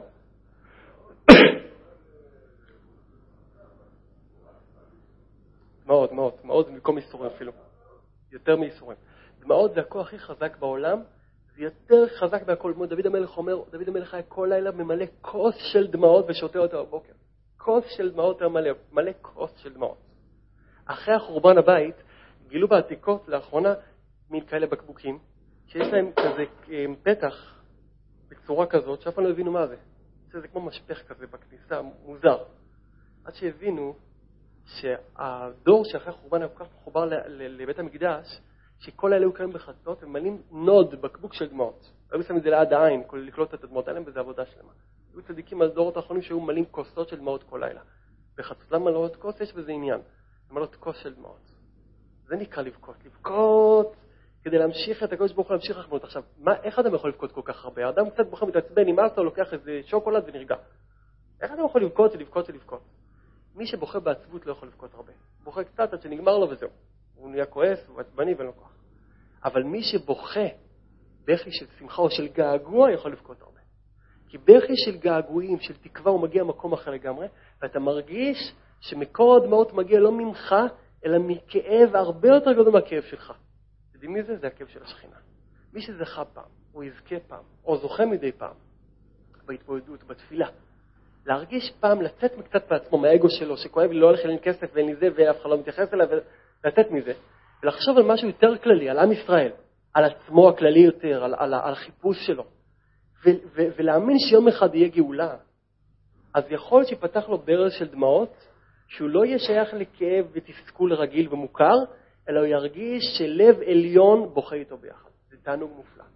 דמעות, דמעות, דמעות זה במקום איסורים אפילו. יותר מאיסורים. דמעות זה הכוח הכי חזק בעולם, זה יותר חזק בהכל. דוד המלך אומר, דוד המלך היה כל לילה ממלא כוס של דמעות ושותה אותה בבוקר. כוס של דמעות מלא, מלא כוס של דמעות. אחרי החורבן הבית, גילו בעתיקות לאחרונה מין כאלה בקבוקים, שיש להם כזה פתח בצורה כזאת, שאף פעם לא הבינו מה זה. זה כמו משפך כזה בכניסה, מוזר. עד שהבינו שהדור שאחרי החורבן היה כל כך מחובר לבית המקדש, שכל האלה היו קיימים בחצות ומלאים נוד, בקבוק של דמעות. היו שמים את זה ליד העין, כולל לקלוט את הדמעות האלה, וזה עבודה שלמה. היו צדיקים על דורות האחרונים שהיו מלאים כוסות של דמעות כל לילה. בחצות, למה לא עוד כוס? יש בזה עניין. למלות כוס של דמעות. זה נקרא לבכות. לבכות כדי להמשיך את הקדוש ברוך הוא להמשיך רחמנות. עכשיו, מה, איך אדם יכול לבכות כל כך הרבה? אדם קצת בוחר מתעצבן, נמאס לו, לוקח איזה שוקולד ונרגע. איך אדם יכול לבכות ולבכות ולבכות? מי שבוחר בעצבות לא יכול לבכות הרבה. בוחר קצת עד שנגמר לו וזהו. הוא נהיה כועס, הוא עצבני ולא כוח. אבל מי שבוכה בכי של שמחה או של געגוע יכול לבכות הרבה. כי בכי של געגועים, של תקווה, הוא מגיע מקום אחר לגמרי, ואתה מרגיש שמקור הדמעות מגיע לא ממך, אלא מכאב הרבה יותר גדול מהכאב שלך. יודעים מי זה? זה הכאב של השכינה. מי שזכה פעם, או יזכה פעם, או זוכה מדי פעם, בהתבודדות, בתפילה, להרגיש פעם, לצאת מקצת בעצמו, מהאגו שלו, שכואב לי, לא הולך אין כסף ואין לי זה, ואף אחד לא מתייחס אליו, ולצאת מזה, ולחשוב על משהו יותר כללי, על עם ישראל, על עצמו הכללי יותר, על, על, על החיפוש שלו, ו, ו, ולהאמין שיום אחד יהיה גאולה, אז יכול שיפתח לו ברז של דמעות, שהוא לא יהיה שייך לכאב ותסכול רגיל ומוכר, אלא הוא ירגיש שלב עליון בוכה איתו ביחד. זה תענוג מופלא.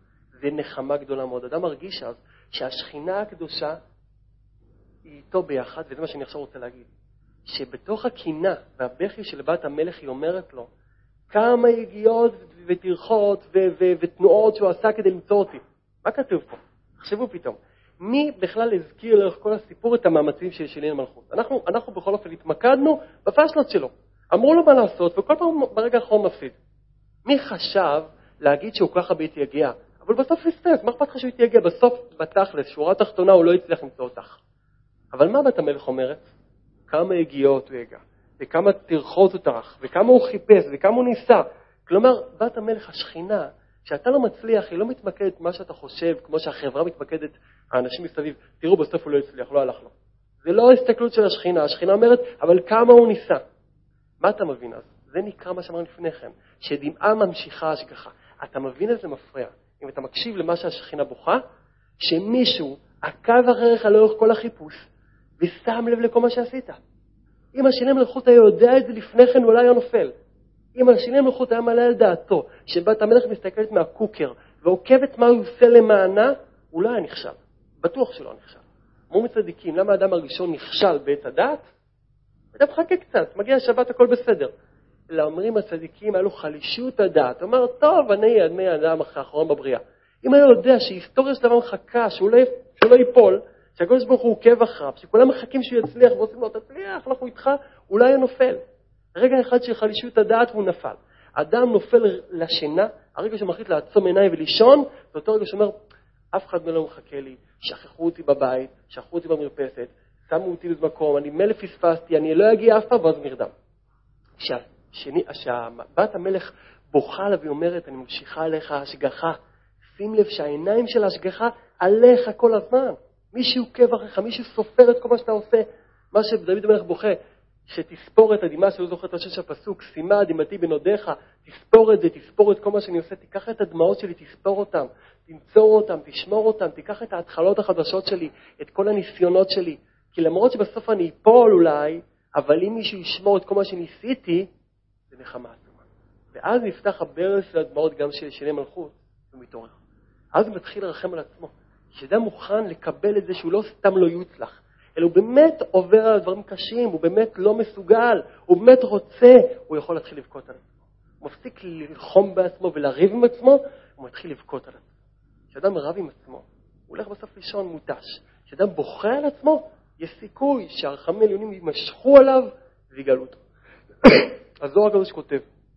זה נחמה גדולה מאוד. אדם מרגיש אז שהשכינה הקדושה היא איתו ביחד, וזה מה שאני עכשיו רוצה להגיד. שבתוך הקינה והבכי של בת המלך היא אומרת לו, כמה יגיעות ותרחות ו- ו- ותנועות שהוא עשה כדי למצוא אותי. מה כתוב פה? תחשבו פתאום. מי בכלל הזכיר לאורך כל הסיפור את המאמצים של שני מלכות? אנחנו, אנחנו בכל אופן התמקדנו בפשלות שלו. אמרו לו מה לעשות, וכל פעם ברגע האחרון מפסיד. מי חשב להגיד שהוא ככה בהתייגע? אבל בסוף הספק, מה אכפת לך שהוא התייגע? בסוף בתכלס, שורה תחתונה, הוא לא הצליח למצוא אותך. אבל מה בת המלך אומרת? כמה הגיעות הוא יגע, וכמה תרחות הוא טרח, וכמה הוא חיפש, וכמה הוא ניסה. כלומר, בת המלך השכינה, שאתה לא מצליח, היא לא מתמקדת מה שאתה חושב, כמו שהחברה מתמקדת, האנשים מסביב, תראו, בסוף הוא לא הצליח, לא הלך לו. זה לא ההסתכלות של השכינה. השכינה אומרת, אבל כמה הוא ניסה. מה אתה מבין אז? זה נקרא מה שאמרנו לפני כן, שדמעה ממשיכה השגחה. אתה מבין איזה מפריע? אם אתה מקשיב למה שהשכינה בוכה, שמישהו עקב אחריך לאורך כל החיפוש, ושם לב לכל מה שעשית. אם השני מלכות היה יודע את זה לפני כן, אולי היה נופל. אם השני מלכות היה מעלה על דעתו, שבת המלך מסתכלת מהקוקר, ועוקבת מה הוא עושה למענה, הוא לא היה נכשל. בטוח שלא נכשל. מו מצדיקים, למה האדם הראשון נכשל בעת הדעת? אתה מחכה קצת, מגיע השבת, הכל בסדר. אלא אומרים הצדיקים, היה לו חלישות הדעת. אומר, טוב, אני אדמי האדם האחרון בבריאה. אם היה יודע שהיסטוריה של דבר מחכה, שהוא לא, שהוא לא ייפול, שהקדוש ברוך הוא עוקב אחריו, שכולם מחכים שהוא יצליח, ועושים לו, תצליח, אנחנו איתך, אולי היה נופל. רגע אחד של חלישות הדעת והוא נפל. אדם נופל לשינה, הרגע שמחליט לעצום עיניים ולישון, זה אותו רגע שאומר, אף אחד לא מחכה לי, שכחו אותי בבית, שכחו אותי במרפסת, שמו אותי במקום, אני מלא פספסתי, אני לא אגיע אף פעם, ואז נרדם. כשבת המלך בוכה לה והיא אומרת, אני ממשיכה עליך השגחה, שים לב שהעיניים של ההשגחה עליך כל הזמן. מישהו עוקב אחריך, מישהו סופר את כל מה שאתה עושה. מה שדוד המלך בוכה, שתספור את הדמעה, שלא זוכר את השש הפסוק, שימה דמעתי בנודיך, תספור את זה, תספור את כל מה שאני עושה, תיקח את הדמעות שלי, תספור אותם, תנצור אותם, תשמור אותם, תיקח את ההתחלות החדשות שלי, את כל הניסיונות שלי. כי למרות שבסוף אני אפול אולי, אבל אם מישהו ישמור את כל מה שניסיתי, זה נחמה עצומה. ואז נפתח הברז של הדמעות גם של שני מלכות, ומתעורר. אז הוא מתחיל לרחם על עצמו. שאדם מוכן לקבל את זה שהוא לא סתם לא יוצלח, אלא הוא באמת עובר על דברים קשים, הוא באמת לא מסוגל, הוא באמת רוצה, הוא יכול להתחיל לבכות על עצמו. הוא מפסיק ללחום בעצמו ולריב עם עצמו, הוא מתחיל לבכות על עצמו. כשאדם רב עם עצמו, הוא הולך בסוף לישון מוטש. כשאדם בוכה על עצמו, יש סיכוי שהרחמים העליונים יימשכו עליו ויגאלו אותו. הזוהר הקדוש כותב,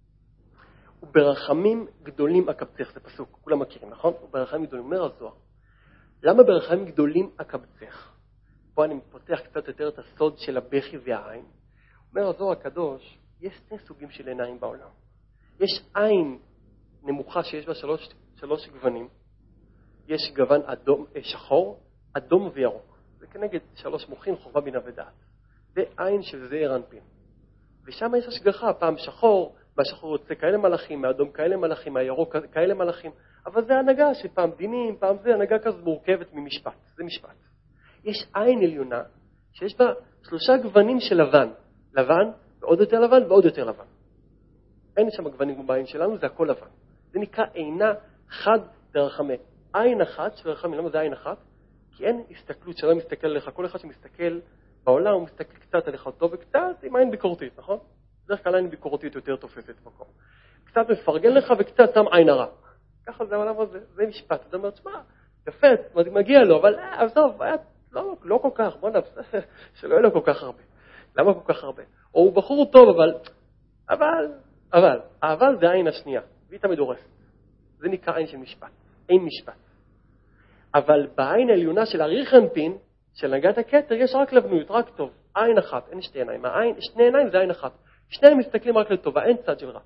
וברחמים גדולים אקבצך, זה פסוק, כולם מכירים, נכון? וברחמים גדולים, אומר הזוהר. למה ברחמים גדולים אקבצך? פה אני פותח קצת יותר את הסוד של הבכי והעין. אומר הזוהר הקדוש, יש שני סוגים של עיניים בעולם. יש עין נמוכה שיש בה שלוש, שלוש גוונים. יש גוון אדום, שחור, אדום וירוק. זה כנגד שלוש מוחין, חוכמה בינה ודעת. זה עין של זעיר אנפין. ושם יש השגחה, פעם שחור, מהשחור יוצא כאלה מלאכים, מהאדום כאלה מלאכים, מהירוק כאלה מלאכים. אבל זה הנהגה שפעם דינים, פעם זה הנהגה כזאת מורכבת ממשפט. זה משפט. יש עין עליונה שיש בה שלושה גוונים של לבן. לבן, ועוד יותר לבן, ועוד יותר לבן. אין שם גוונים כמו בעין שלנו, זה הכל לבן. זה נקרא עינה חד דרחמי. עין אחת של דרחמי, למה זה עין אחת? כי אין הסתכלות שלא מסתכל עליך. כל אחד שמסתכל בעולם, הוא מסתכל קצת עליך טוב וקצת עם עין ביקורתית, נכון? בדרך כלל עין ביקורתית יותר תופסת מקום. קצת מפרגן לך וקצת שם עין הרע. ככה זה העולם הזה, זה משפט. אתה אומר, תשמע, יפה, מגיע לו, אבל עזוב, לא, לא כל כך, בוא נפס, שלא יהיה לו כל כך הרבה. למה כל כך הרבה? או הוא בחור טוב, אבל, אבל, אבל, אבל זה העין השנייה, והיא תמיד הורסת. זה נקרא עין של משפט, אין משפט. אבל בעין העליונה של הריחנפין, של נגעת הכתר, יש רק לבנויות, רק טוב. עין אחת, אין שתי עיניים. העין, שני עיניים זה עין אחת. שניהם מסתכלים רק לטובה, אין צד של רע.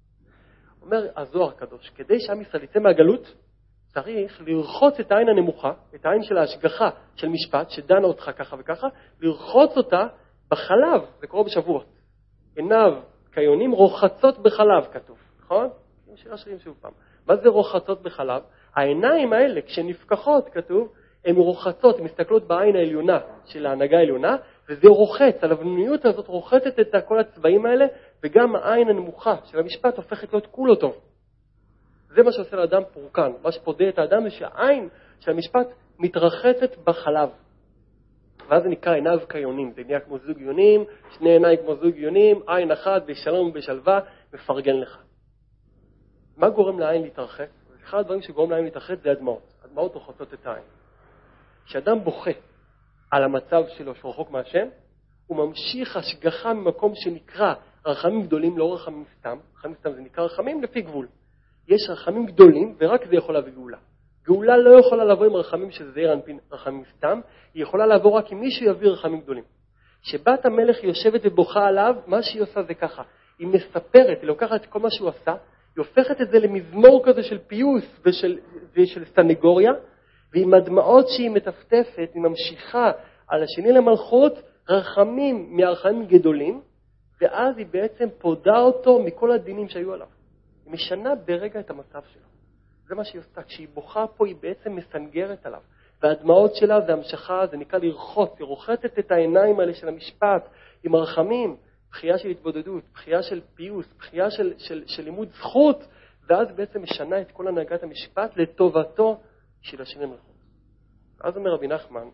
אומר הזוהר הקדוש, כדי שעם ישראל יצא מהגלות, צריך לרחוץ את העין הנמוכה, את העין של ההשגחה של משפט, שדנה אותך ככה וככה, לרחוץ אותה בחלב, זה קורה בשבועות. עיניו כיונים רוחצות בחלב, כתוב, נכון? יש רשרים שוב פעם. מה זה רוחצות בחלב? העיניים האלה, כשנפקחות, כתוב, הן רוחצות, הן מסתכלות בעין העליונה של ההנהגה העליונה, וזה רוחץ, הלבנוניות הזאת רוחצת את כל הצבעים האלה, וגם העין הנמוכה של המשפט הופכת להיות כולו טוב. זה מה שעושה לאדם פורקן. מה שפודה את האדם זה שהעין של המשפט מתרחצת בחלב. ואז זה נקרא עיניו כיונים. זה נהיה כמו זוג יונים, שני עיניים כמו זוג יונים, עין אחת בשלום ובשלווה, מפרגן לך. מה גורם לעין להתרחץ? אחד הדברים שגורם לעין להתרחץ זה הדמעות. הדמעות רוחצות את העין. כשאדם בוכה על המצב שלו שרחוק מהשם, הוא ממשיך השגחה ממקום שנקרא רחמים גדולים, לא רחמים סתם. רחמים סתם זה נקרא רחמים לפי גבול. יש רחמים גדולים ורק זה יכול להביא גאולה. גאולה לא יכולה לבוא עם רחמים שזה זעיר אנפין רחמים סתם, היא יכולה לעבור רק אם מישהו יביא רחמים גדולים. שבת המלך יושבת ובוכה עליו, מה שהיא עושה זה ככה. היא מספרת, היא לוקחת את כל מה שהוא עשה, היא הופכת את זה למזמור כזה של פיוס ושל, ושל סנגוריה, ועם הדמעות שהיא מטפטפת, היא ממשיכה על השני למלכות רחמים מהרחמים גדולים, ואז היא בעצם פודה אותו מכל הדינים שהיו עליו. היא משנה ברגע את המצב שלו. זה מה שהיא עושה. כשהיא בוכה פה, היא בעצם מסנגרת עליו. והדמעות שלה זה המשכה, זה נקרא לרחוץ. היא רוחצת את העיניים האלה של המשפט עם הרחמים, בחייה של התבודדות, בחייה של פיוס, בחייה של, של, של לימוד זכות, ואז בעצם משנה את כל הנהגת המשפט לטובתו של השם למלכות. ואז אומר רבי נחמן,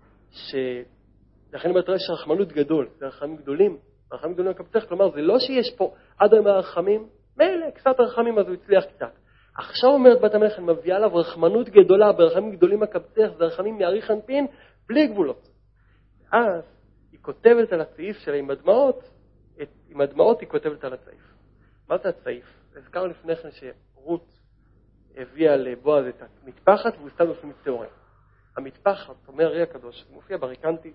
שלכן אומרת, יש רחמנות גדול, זה רחמים גדולים, רחמים גדולים לקבצך, כלומר, זה לא שיש פה עד היום הרחמים, מילא, קצת רחמים, אז הוא הצליח קצת. עכשיו אומרת בת המלך, אני מביאה עליו רחמנות גדולה, ברחמים גדולים הקבצך, זה רחמים מאריך אנפין, בלי גבולות. אז היא כותבת על הצעיף שלה עם הדמעות, את, עם הדמעות היא כותבת על הצעיף. מה זה הצעיף? הזכרנו לפני כן שרות הביאה לבועז את המטפחת, והוא סתם לפני מצטעורים. המטפחת, אומר רי הקדוש, זה מופיע בריקנטי,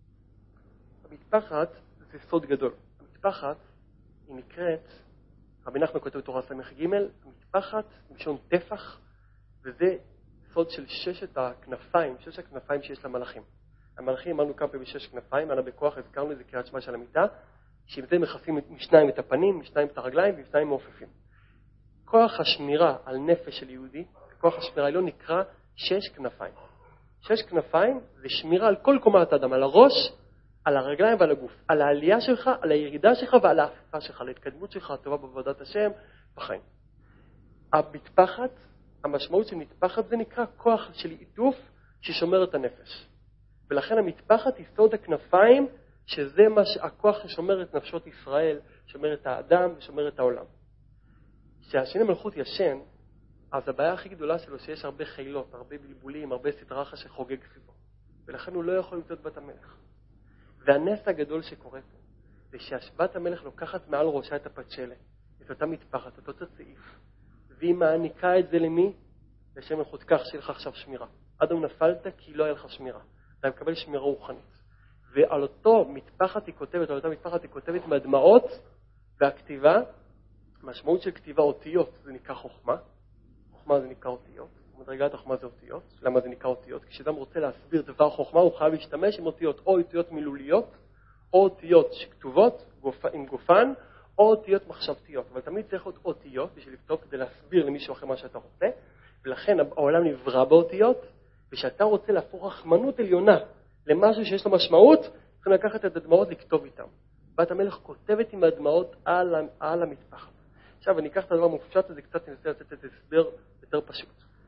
המטפחת זה סוד גדול. המטפחת היא נקראת, רבי נחמן כותב תורה סמך ג', המטפחת משון טפח, וזה סוד של ששת הכנפיים, ששת הכנפיים שיש למלאכים. המלאכים אמרנו כמה פעמים שש כנפיים, עלה בכוח, הזכרנו איזה קריאת שמע של המיטה, שעם זה מכסים משניים את הפנים, משניים את הרגליים ומשניים מעופפים. כוח השמירה על נפש של יהודי, כוח השמירה לא נקרא שש כנפיים. שש כנפיים זה שמירה על כל קומת האדם, על הראש, על הרגליים ועל הגוף, על העלייה שלך, על הירידה שלך ועל ההפכה שלך, על ההתקדמות שלך הטובה בעבודת השם בחיים. המטפחת, המשמעות של מטפחת זה נקרא כוח של עיטוף ששומר את הנפש. ולכן המטפחת היא סוד הכנפיים, שזה מה הכוח ששומר את נפשות ישראל, שומר את האדם ושומר את העולם. כשהשני מלכות ישן, אז הבעיה הכי גדולה שלו שיש הרבה חילות, הרבה בלבולים, הרבה סדרחה שחוגג סביבו. ולכן הוא לא יכול למצוא את בת המלך. והנס הגדול שקורה פה, זה שהשבת המלך לוקחת מעל ראשה את הפצ'לה, את אותה מטפחת, את אותו צעיף, והיא מעניקה את זה למי? לשם מלכות, כך שיהיה לך עכשיו שמירה. אדם נפלת כי לא היה לך שמירה. אתה מקבל שמירה רוחנית. ועל אותו מטפחת היא כותבת, על אותה מטפחת היא כותבת מהדמעות והכתיבה, משמעות של כתיבה אותיות, זה נקרא חוכמה. חוכמה זה נקרא אותיות. מדרגת החוכמה זה אותיות. למה זה נקרא אותיות? כשאדם רוצה להסביר דבר חוכמה, הוא חייב להשתמש עם אותיות, או אותיות מילוליות, או אותיות שכתובות גופ... עם גופן, או אותיות מחשבתיות. אבל תמיד צריך להיות אותיות בשביל לכתוב כדי להסביר למישהו אחר מה שאתה רוצה. ולכן העולם נברא באותיות, ושאתה רוצה להפוך רחמנות עליונה למשהו שיש לו משמעות, צריכים לקחת את הדמעות לכתוב איתם. בת המלך כותבת עם הדמעות על, על המטפחת. עכשיו, אני אקח את הדבר המופשט הזה קצת, אני רוצה לתת את הסבר יותר פשוט.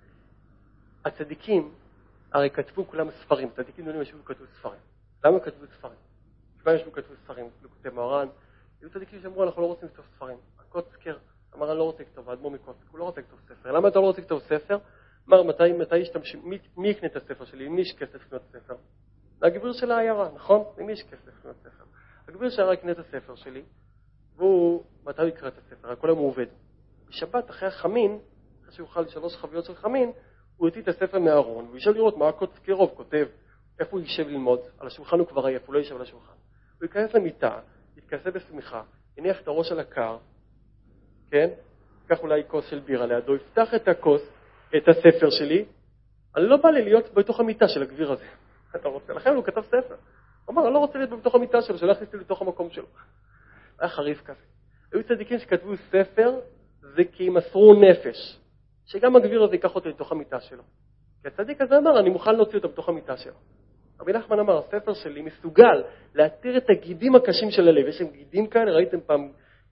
הצדיקים, הרי כתבו כולם ספרים. צדיקים יודעים ישבו וכתבו ספרים. למה כתבו ספרים? כיוון ישבו וכתבו ספרים, כותב מוהר"ן. היו צדיקים שאמרו, אנחנו לא רוצים לכתוב ספרים. הקוצקר אמר, אני לא רוצה לכתוב, האדמו"ר מקוצק, הוא לא רוצה לכתוב ספר. למה אתה לא רוצה לכתוב ספר? אמר, מתי, מתי ישתמש, מי, מי יקנה את הספר שלי? מי יש כסף לקנות ספר? הגביר של העיירה, נכון? למי יש כסף לקנות ספר? הגביר של העיירה יקנה את הספר שלי, והוא, מתי הוא יקרא את הספר? הכל היום הוא עובד. בשבת, אחרי החמין, אחרי שהוא אוכל שלוש חביות של חמין, הוא יוציא את הספר מהארון, הוא ישב לראות מה הקוצקרוב כותב, איפה הוא יישב ללמוד. על השולחן הוא כבר עייף, הוא לא יישב על השולחן. הוא ייכנס למיטה, יתכסה בשמיכה, יניח את הראש על הקר, כן? כך אולי כוס של בירה לידו, יפתח את הכוס, את הספר שלי, אני לא בא לי להיות בתוך המיטה של הגביר הזה. אתה רוצה? לכן הוא כתב ספר. הוא אמר, אני לא רוצה להיות בתוך המיטה שלו, שלא יכניס לי לתוך המקום שלו. היה חריף כזה. היו צדיקים שכתבו ספר, זה כי הם מסרו נפש. שגם הגביר הזה ייקח אותו לתוך המיטה שלו. כי הצדיק הזה אמר, אני מוכן להוציא אותו בתוך המיטה שלו. רבי נחמן אמר, הספר שלי מסוגל להתיר את הגידים הקשים של הלב. יש שם גידים כאלה, ראיתם פעם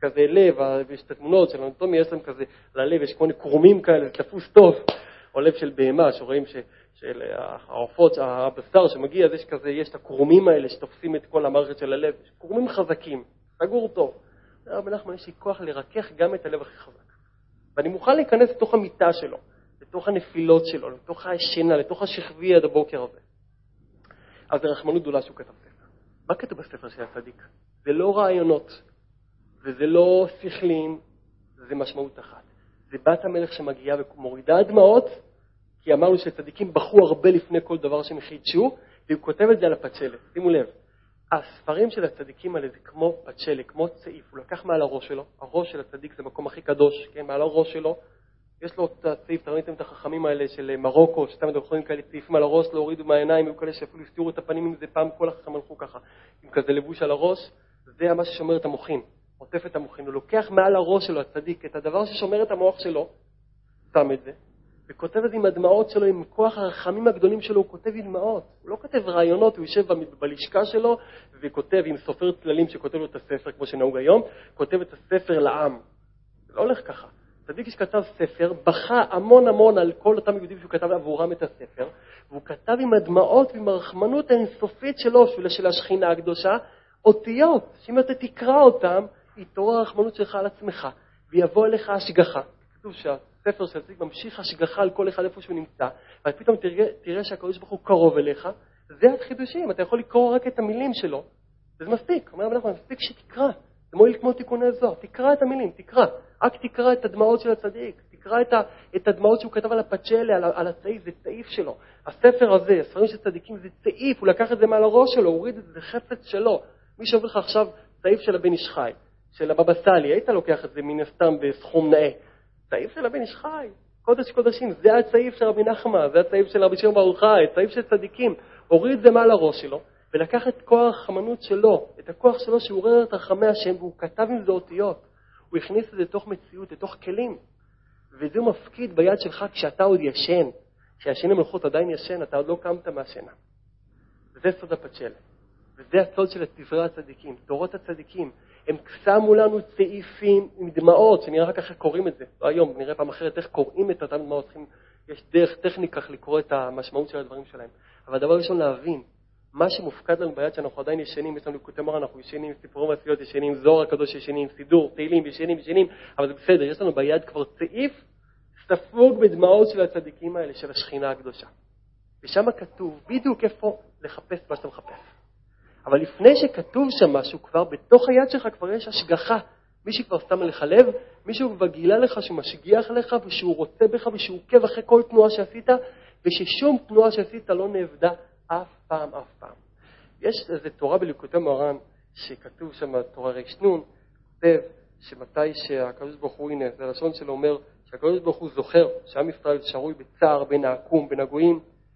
כזה לב, ויש את התמונות של אנטומיה, יש להם כזה, ללב יש כמו קרומים כאלה, תפוס טוב, או לב של בהמה, שרואים ש, של העופות, הבשר שמגיע, אז יש כזה, יש את הקרומים האלה שתופסים את כל המערכת של הלב, קרומים חזקים, סגור טוב. רבי נחמן, יש לי כוח לרכך גם את הלב הכי חזק. ואני מוכן להיכנס לתוך המיטה שלו, לתוך הנפילות שלו, לתוך השינה, לתוך השכבי עד הבוקר הזה. אז זה רחמנות גדולה שהוא כתב ספר. מה כתוב בספר של הצדיק? זה לא רעיונות, וזה לא שכלים, זה משמעות אחת. זה בת המלך שמגיעה ומורידה דמעות, כי אמרנו שצדיקים בחו הרבה לפני כל דבר שהם חידשו, והוא כותב את זה על הפצ'לת. שימו לב, הספרים של הצדיקים האלה זה כמו פצ'לת, כמו צעיף. הוא לקח מעל הראש שלו, הראש של הצדיק זה מקום הכי קדוש, כן? מעל הראש שלו, יש לו את הצעיף, תראיתם את החכמים האלה של מרוקו, שתמיד יכולים כאלה צעיפים על הראש, להורידו מהעיניים, היו כאלה שאפילו הסתירו את הפנים עם זה, פעם כל החכם הלכו ככה, עם כזה לבוש על הראש, זה מה ששומר את המוחים, עוטף את המוחים, הוא לוקח מעל הראש שלו, הצדיק, את הדבר ששומר את המוח שלו, שם את זה, וכותב את זה עם הדמעות שלו, עם כוח הרחמים הגדולים שלו, הוא כותב עם דמעות, הוא לא כותב רעיונות, הוא יושב בלשכה שלו, וכותב עם סופר צללים שכותב לו את הספר, כמו שנהוג היום, כותב את הספר לעם. זה לא הולך ככה. צדיק שכתב ספר, בכה המון המון על כל אותם יהודים שהוא כתב עבורם את הספר, והוא כתב עם הדמעות ועם הרחמנות האינסופית שלו, של השכינה הקדושה, אותיות, שאם אתה תקרא אותם, יתעורר הרחמנות שלך על עצמך, ויבוא אליך השגחה. כתוב שהספר של צדיק ממשיך השגחה על כל אחד איפה שהוא נמצא, ואז פתאום תראה, תראה שהקדוש ברוך הוא קרוב אליך, זה החידושים, אתה יכול לקרוא רק את המילים שלו, וזה מספיק, אומר רבי, מספיק שתקרא. זה מועיל כמו תיקוני זוהר, תקרא את המילים, תקרא. רק תקרא את הדמעות של הצדיק, תקרא את, ה, את הדמעות שהוא כתב על הפצ'לה, על, על הצעיף, זה צעיף שלו. הספר הזה, הספרים של צדיקים, זה צעיף, הוא לקח את זה מעל הראש שלו, הוא הוריד את זה, זה חפץ שלו. מי שעובר לך עכשיו צעיף של הבן איש חי, של הבבא סאלי, היית לוקח את זה מן הסתם בסכום נאה. צעיף של הבן איש חי, קודש קודשים, זה הצעיף של רבי נחמן, זה הצעיף של רבי שמעון בר יוחאי, צעיף של צדיקים. הוריד את זה מעל הראש שלו. ולקח את כוח החמנות שלו, את הכוח שלו שעורר את רחמי השם, והוא כתב עם זה אותיות. הוא הכניס את זה לתוך מציאות, לתוך כלים. וזה הוא מפקיד ביד שלך כשאתה עוד ישן. כשהשני מלכות עדיין ישן, אתה עוד לא קמת מהשינה. וזה סוד הפצ'לה. וזה הסוד של דברי הצדיקים, תורות הצדיקים. הם שמו לנו צעיפים עם דמעות, שנראה רק אחרי קוראים את זה. לא היום, נראה פעם אחרת איך קוראים את אותם דמעות. יש דרך טכניקה לקרוא את המשמעות של הדברים שלהם. אבל הדבר ראשון להבין, מה שמופקד לנו ביד שאנחנו עדיין ישנים, יש לנו ליקוטי מוהר"ן, אנחנו ישנים, סיפורים והתפילות ישנים, זוהר הקדוש ישנים, סידור, תהילים, ישנים, ישנים, אבל זה בסדר, יש לנו ביד כבר צעיף ספוג בדמעות של הצדיקים האלה, של השכינה הקדושה. ושם כתוב בדיוק איפה לחפש מה שאתה מחפש. אבל לפני שכתוב שם משהו, כבר בתוך היד שלך כבר יש השגחה. מישהו כבר שם לך לב, מישהו כבר גילה לך שהוא משגיח לך ושהוא רוצה בך ושהוא עוקב אחרי כל תנועה שעשית, וששום תנועה שעשית לא נאבדה אף פעם, אף פעם. יש איזו תורה בליקוטי מוהר"ן שכתוב שם, תורה רשנון, כתב שמתי שהקדוש ברוך הוא, הנה, זה הלשון שלו אומר, שהקדוש ברוך הוא זוכר שעם ישראל שרוי בצער בין העקום, בין הגויים,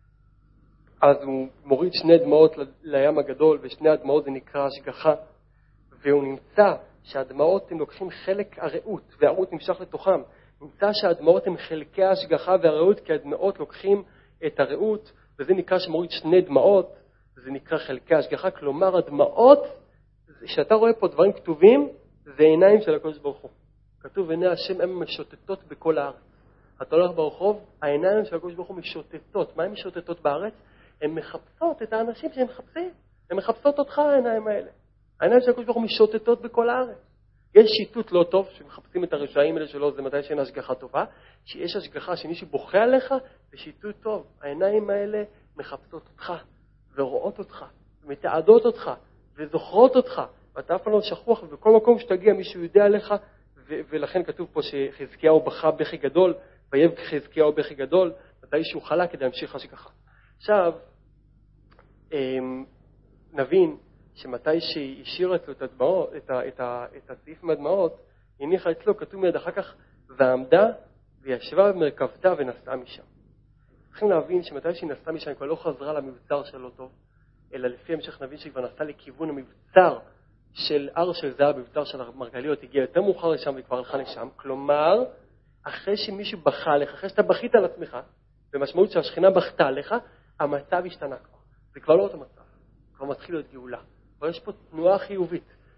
אז הוא מוריד שני דמעות לים הגדול, ושני הדמעות זה נקרא השגחה, והוא נמצא שהדמעות הם לוקחים חלק הרעות, והרעות נמשך לתוכם. נמצא שהדמעות הם חלקי ההשגחה והרעות, כי הדמעות לוקחים את הרעות, וזה נקרא שמוריד שני דמעות, זה נקרא חלקי ההשגחה, כלומר הדמעות, שאתה רואה פה דברים כתובים, זה עיניים של הקדוש ברוך הוא. כתוב, עיני השם הן משוטטות בכל הארץ. אתה הולך ברחוב, העיניים של הקדוש ברוך הוא משוטטות. מה הן משוטטות בארץ? הן מחפשות את האנשים שהם מחפשים. הן מחפשות אותך, העיניים האלה. העיניים של הקדוש ברוך הוא משוטטות בכל הארץ. יש שיטוט לא טוב, שמחפשים את הרשעים האלה שלו, זה מתי שאין השגחה טובה. שיש השגחה שמישהו בוכה עליך, זה שיטוט טוב. העיניים האלה מחפשות אותך, ורואות אותך, ומתעדות אותך, וזוכרות אותך. ואתה אף לא שכוח, ובכל מקום שתגיע מישהו יודע עליך, ו- ולכן כתוב פה שחזקיהו בכה בכי גדול, ויבך חזקיהו בכי גדול, מתי שהוא חלה כדי להמשיך השגחה. עכשיו, נבין שמתי שהיא השאירה אצלו את הדמעות, את, ה- את, ה- את הסעיף מהדמעות, הניחה אצלו, כתוב מיד אחר כך, ועמדה וישבה במרכבתה ונסעה משם. צריכים להבין שמתי שהיא נסעה משם, היא כבר לא חזרה למבצר שלו טוב, אלא לפי המשך נבין שהיא כבר נסעה לכיוון המבצר של הר של זהב, מבצר של מרגליות, הגיעה יותר מאוחר לשם וכבר הלכה לשם. כלומר, אחרי שמישהו בכה עליך, אחרי שאתה בכית על עצמך, במשמעות שהשכינה בכתה עליך, המצב השתנה כבר. זה כבר לא אותו מצב. כבר מתחיל להיות גאולה. אבל יש פה תנועה חיובית.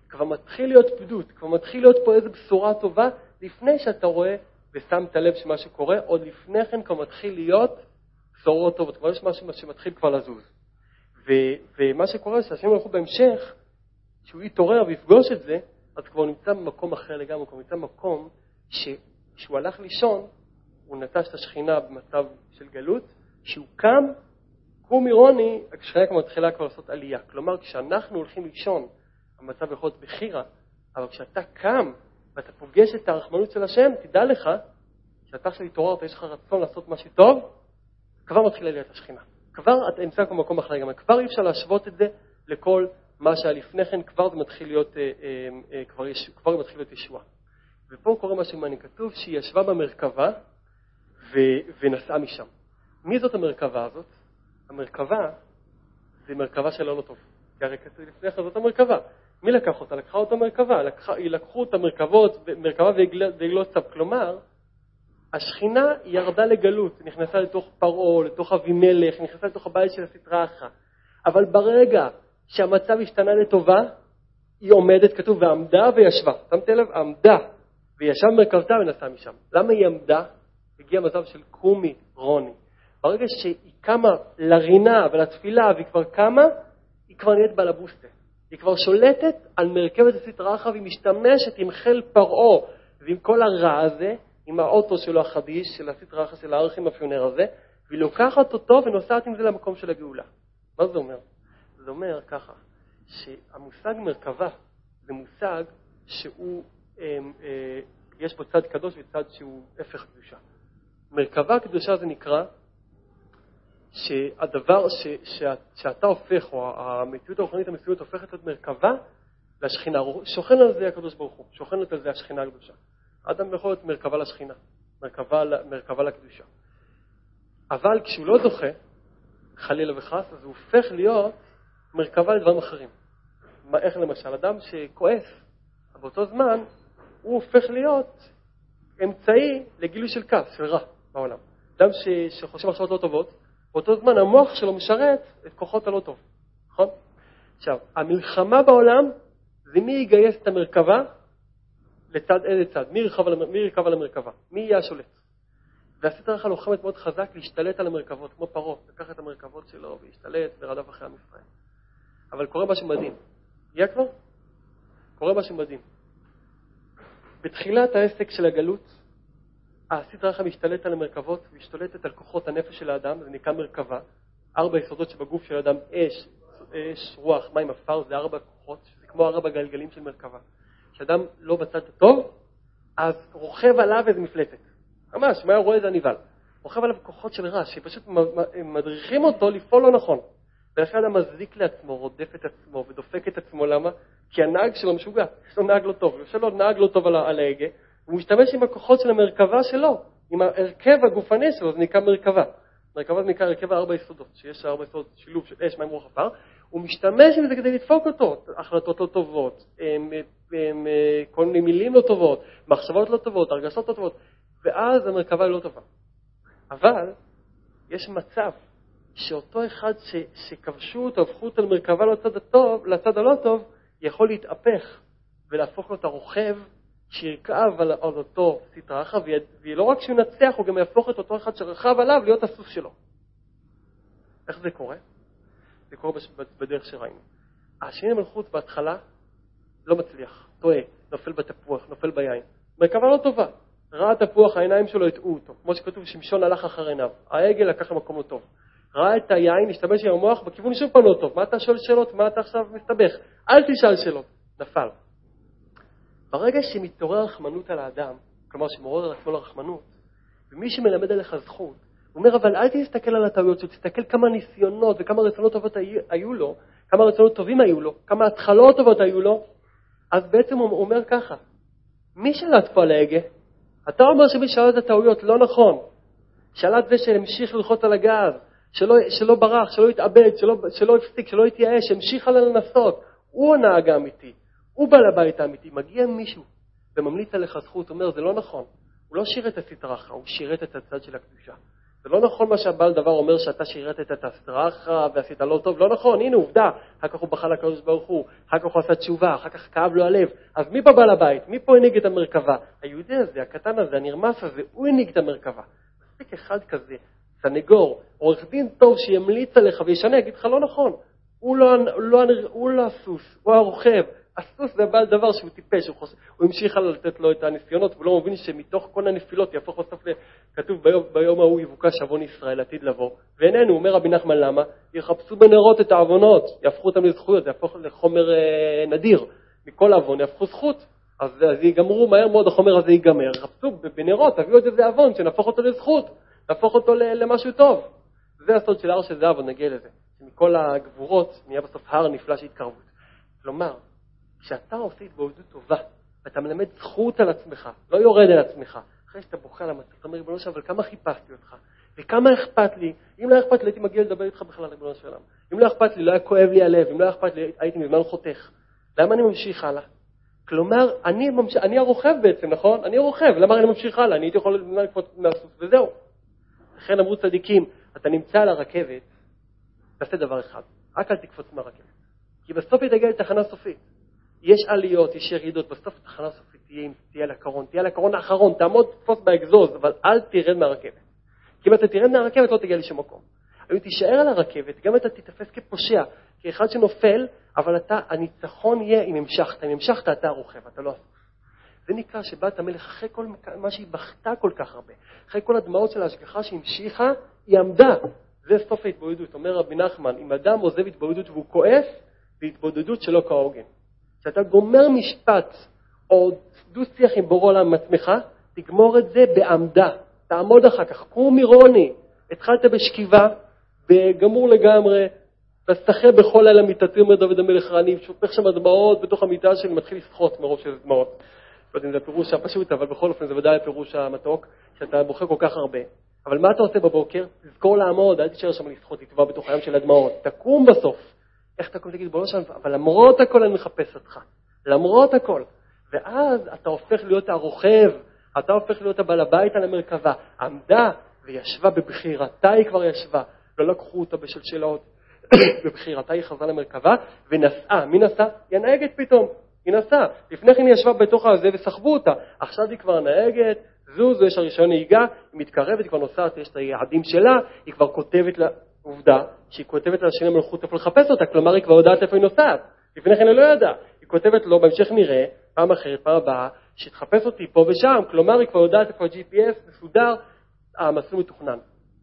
כבר מתחיל להיות פדות, כבר מתחיל להיות פה איזו בשורה טובה, לפני שאתה רואה ושמת לב שמה שקורה, עוד לפני כן כבר מתחיל להיות בשורות טובות, כבר יש משהו שמתחיל כבר לזוז. ו- ומה שקורה, שהשם הלכו בהמשך, שהוא יתעורר ויפגוש את זה, אז כבר נמצא במקום אחר לגמרי, כבר נמצא במקום שכשהוא הלך לישון, הוא נטש את השכינה במצב של גלות, שהוא קם, קום אירוני, השכינה כבר מתחילה כבר לעשות עלייה. כלומר, כשאנחנו הולכים לישון, המצב יכול להיות בחירה, אבל כשאתה קם ואתה פוגש את הרחמנות של השם, תדע לך, שאתה עכשיו התעוררת, יש לך רצון לעשות משהו טוב, כבר מתחילה עליית השכינה. כבר אתה נמצא במקום אחר לגמרי. כבר אי אפשר להשוות את זה לכל מה שהיה לפני כן, כבר זה מתחיל להיות, אה, אה, כבר, יש, כבר מתחיל להיות ישועה. ופה קורה משהו מעניין, כתוב שהיא ישבה במרכבה ו, ונסעה משם. מי זאת המרכבה הזאת? המרכבה זה מרכבה שלה לא טוב. כי הרי כתוב לפני כן זאת המרכבה. מי לקח אותה? לקחה אותה מרכבה. לקחה, היא לקחו אותה מרכבות, מרכבה ועגלות צב. כלומר, השכינה ירדה לגלות, נכנסה לתוך פרעה, לתוך אבימלך, נכנסה לתוך הבית של הסטרא אחרא. אבל ברגע שהמצב השתנה לטובה, היא עומדת, כתוב, ועמדה וישבה. שמת לב? עמדה וישב מרכבתה ונסעה משם. למה היא עמדה? הגיע מצב של קומי רוני. ברגע שהיא קמה לרינה ולתפילה והיא כבר קמה, היא כבר נהיית בלבוסטה. היא כבר שולטת על מרכבת הסטרא אחרא והיא משתמשת עם חיל פרעה ועם כל הרע הזה, עם האוטו שלו החדיש, של הסטרא אחרא, של הארכי אפיונר הזה, והיא לוקחת אותו ונוסעת עם זה למקום של הגאולה. מה זה אומר? זה אומר ככה, שהמושג מרכבה זה מושג שהוא, אה, אה, יש בו צד קדוש וצד שהוא הפך קדושה. מרכבה קדושה זה נקרא שהדבר ש, ש, שאתה הופך, או המציאות הרוחנית המציאות הופכת להיות מרכבה לשכינה. שוכן על זה הקדוש ברוך הוא, שוכנת על זה השכינה הקדושה. האדם יכול להיות מרכבה לשכינה, מרכבה, מרכבה לקדושה. אבל כשהוא לא זוכה, חלילה וחס, אז הוא הופך להיות מרכבה לדברים אחרים. מה, איך למשל? אדם שכועס, באותו זמן, הוא הופך להיות אמצעי לגילוי של כעס, של רע בעולם. אדם ש, שחושב מחשבות לא טובות, באותו זמן המוח שלו משרת את כוחות הלא טוב. נכון? עכשיו, המלחמה בעולם זה מי יגייס את המרכבה לצד איזה צד. מי ירכב על, מי ירכב על המרכבה? מי יהיה השולט? והסטרא אחרא לוחמת מאוד חזק להשתלט על המרכבות, כמו פרעה, לקח את המרכבות שלו והשתלט ורדף אחרי עם ישראל. אבל קורה משהו מדהים. יהיה כבר? קורה משהו מדהים. בתחילת העסק של הגלות, הסטרא אחרא משתלט על המרכבות והשתלטת על כוחות הנפש של האדם, זה נקרא מרכבה. ארבע יסודות שבגוף של האדם, אש, אש, רוח, מים, עפר, זה ארבע כוחות, זה כמו ארבע גלגלים של מרכבה. כשאדם לא בצד הטוב, אז רוכב עליו איזה מפלצת. ממש, מה הוא רואה את זה הניבל? רוכב עליו כוחות של רע, שפשוט מדריכים אותו לפעול לא נכון. ולכן אדם מזיק לעצמו, רודף את עצמו ודופק את עצמו. למה? כי הנהג שלו משוגע, יש לו נהג לא טוב, יש לו נהג לא טוב על ההגה, הוא משתמש עם הכוחות של המרכבה שלו, עם ההרכב הגופני שלו, זה נקרא מרכבה. מרכבה זה נקרא הרכב הארבע יסודות, שיש ארבע יסודות שילוב של אש, מים, רוח, עפר. הוא משתמש עם זה כדי לדפוק אותו, החלטות לא טובות, הם, הם, כל מיני מילים לא טובות, מחשבות לא טובות, הרגשות לא טובות, ואז המרכבה היא לא טובה. אבל יש מצב שאותו אחד ש, שכבשו אותו, הפכו אותו למרכבה לצד הטוב, לצד הלא טוב, יכול להתהפך ולהפוך לו את הרוכב שירכב על, על אותו סטרא אחרא, ולא רק שהוא נצח, הוא גם יהפוך את אותו אחד שרכב עליו להיות הסוס שלו. איך זה קורה? זה קורה בדרך שראינו. השני המלכות בהתחלה לא מצליח, טועה, נופל בתפוח, נופל ביין. מרכבה לא טובה. ראה תפוח, העיניים שלו הטעו אותו. כמו שכתוב, שמשון הלך אחר עיניו. העגל לקח למקום לא טוב. ראה את היין, השתמש עם המוח בכיוון שוב פעם לא טוב. מה אתה שואל שאלות? מה אתה עכשיו מסתבך? אל תשאל שאלות. נפל. ברגע שמתעורר רחמנות על האדם, כלומר שמעורר על עצמו לרחמנות, ומי שמלמד עליך זכות, הוא אומר, אבל אל תסתכל על הטעויות שלו, תסתכל כמה ניסיונות וכמה רצונות טובות היו לו, כמה רצונות טובים היו לו, כמה התחלות טובות היו לו, אז בעצם הוא אומר ככה, מי שלט פה על ההגה? אתה אומר שמי שלט את הטעויות, לא נכון. שלט זה שהמשיך ללחוץ על הגז, שלא, שלא ברח, שלא התאבד, שלא, שלא הפסיק, שלא התייאש, המשיך עליו לנסות. הוא הנהג האמיתי, הוא בעל הבית האמיתי. מגיע מישהו וממליץ עליך זכות, אומר, זה לא נכון. הוא לא שירת את הסטרא אחרא, הוא שירת את הצד של הקדושה. זה לא נכון מה שהבעל דבר אומר שאתה שירתת את הסטרחה ועשית לא טוב, לא נכון, הנה עובדה, אחר כך הוא בחל לקדוש ברוך הוא, אחר כך הוא עשה תשובה, אחר כך כאב לו הלב, אז מי פה בעל הבית? מי פה הנהיג את המרכבה? היהודי הזה, הקטן הזה, הנרמס הזה, הוא הנהיג את המרכבה. מספיק אחד כזה, סנגור, עורך דין טוב שימליץ עליך וישנה, יגיד לך לא נכון, הוא לא, לא, הוא לא הסוס, הוא הרוכב. הסוס זה בעל דבר שהוא טיפש, הוא, חושב, הוא המשיך לתת לו את הניסיונות, והוא לא מבין שמתוך כל הנפילות יהפוך בסוף לכתוב ביום, ביום ההוא יבוקש עוון ישראל עתיד לבוא. ואיננו, אומר רבי נחמן, למה? יחפשו בנרות את העוונות, יהפכו אותם לזכויות, זה יהפוך לחומר אה, נדיר. מכל עוון יהפכו זכות, אז, אז ייגמרו מהר מאוד, החומר הזה ייגמר. יחפשו בנרות, תביאו את איזה עוון, שנהפוך אותו לזכות, נהפוך אותו למשהו טוב. זה הסוד של הר של זהב, נגיע לזה. מכל הגבורות נהיה בסוף הר נפלא שהתקרבות. כלומר, כשאתה עושה התבודדות טובה, ואתה מלמד זכות על עצמך, לא יורד על עצמך, אחרי שאתה בוכה על המצב, אתה אומר, ריבונו של עולם, אבל כמה חיפשתי אותך, וכמה אכפת לי, אם לא אכפת לי, הייתי מגיע לדבר איתך בכלל, ריבונו של עולם. אם לא אכפת לי, לא היה כואב לי הלב, אם לא אכפת לי, הייתי מזמן חותך. למה אני ממשיך הלאה? כלומר, אני, ממש... אני הרוכב בעצם, נכון? אני הרוכב, למה אני ממשיך הלאה? אני הייתי יכול לקפוץ מהסוס, וזהו. לכן אמרו צדיקים, אתה נמצא על הרכבת, תעשה דבר אחד, רק אל תקפוץ מהרכבת. כי בסוף היא תגיע לתחנה סופית. יש עליות, יש ירידות, בסוף תחנה סופית תהיה, תהיה על הקרון, תהיה על הקרון האחרון, תעמוד תפוס באגזוז, אבל אל תירד מהרכבת. כי אם אתה תירד מהרכבת לא תגיע לשום מקום. אם תישאר על הרכבת, גם אתה תתפס כפושע, כאחד שנופל, אבל אתה, הניצחון יהיה אם המשכת, אם המשכת אתה הרוכב, אתה לא הסוף. זה נקרא שבאת המלך אחרי כל מה שהיא בכתה כל כך הרבה, אחרי כל הדמעות של ההשגחה שהמשיכה, היא עמדה. זה סוף ההתבודדות. אומר רבי נחמן, אם אדם עוזב התבודדות והוא כועס, זה התבודדות שלא כהוגן. כשאתה גומר משפט או דו שיח עם בורא עולם עם עצמך, תגמור את זה בעמדה. תעמוד אחר כך, קום מירוני. התחלת בשכיבה, בגמור לגמרי, תסתחה בכל לילה מיטתי, אומר דוד המלך רני, שופך שם דמעות בתוך המיטה שלי, מתחיל לשחות מרוב של דמעות. לא יודע אם זה הפירוש הפשוט, אבל בכל אופן זה ודאי הפירוש המתוק, שאתה בוכה כל כך הרבה. אבל מה אתה עושה בבוקר? תזכור לעמוד, אל תשאר שם לשחות, תטבע בתוך הים של הדמעות. תקום בסוף. איך תקום? תגיד, בוא לא שם, אבל למרות הכל אני מחפש אותך. למרות הכל. ואז אתה הופך להיות הרוכב, אתה הופך להיות הבעל הבית על המרכבה. עמדה וישבה בבחירתה, היא כבר ישבה. לא לקחו אותה בשלשלות. בבחירתה היא חזרה למרכבה ונסעה. מי נסעה? היא הנהגת פתאום. היא נסעה. לפני כן היא ישבה בתוך הזה וסחבו אותה. עכשיו היא כבר נהגת. זוז, יש הראשון נהיגה, היא מתקרבת, היא כבר נוסעת, יש את היעדים שלה, היא כבר כותבת לה, עובדה, שהיא כותבת לה לשני מלכות איפה לחפש אותה, כלומר היא כבר יודעת איפה היא נוסעת, לפני כן היא לא ידעה, היא כותבת לו, בהמשך נראה, פעם אחרת, פעם הבאה, שתחפש אותי פה ושם, כלומר היא כבר יודעת איפה ה-ג'י פי אס מסודר, המסלול מתוכנן.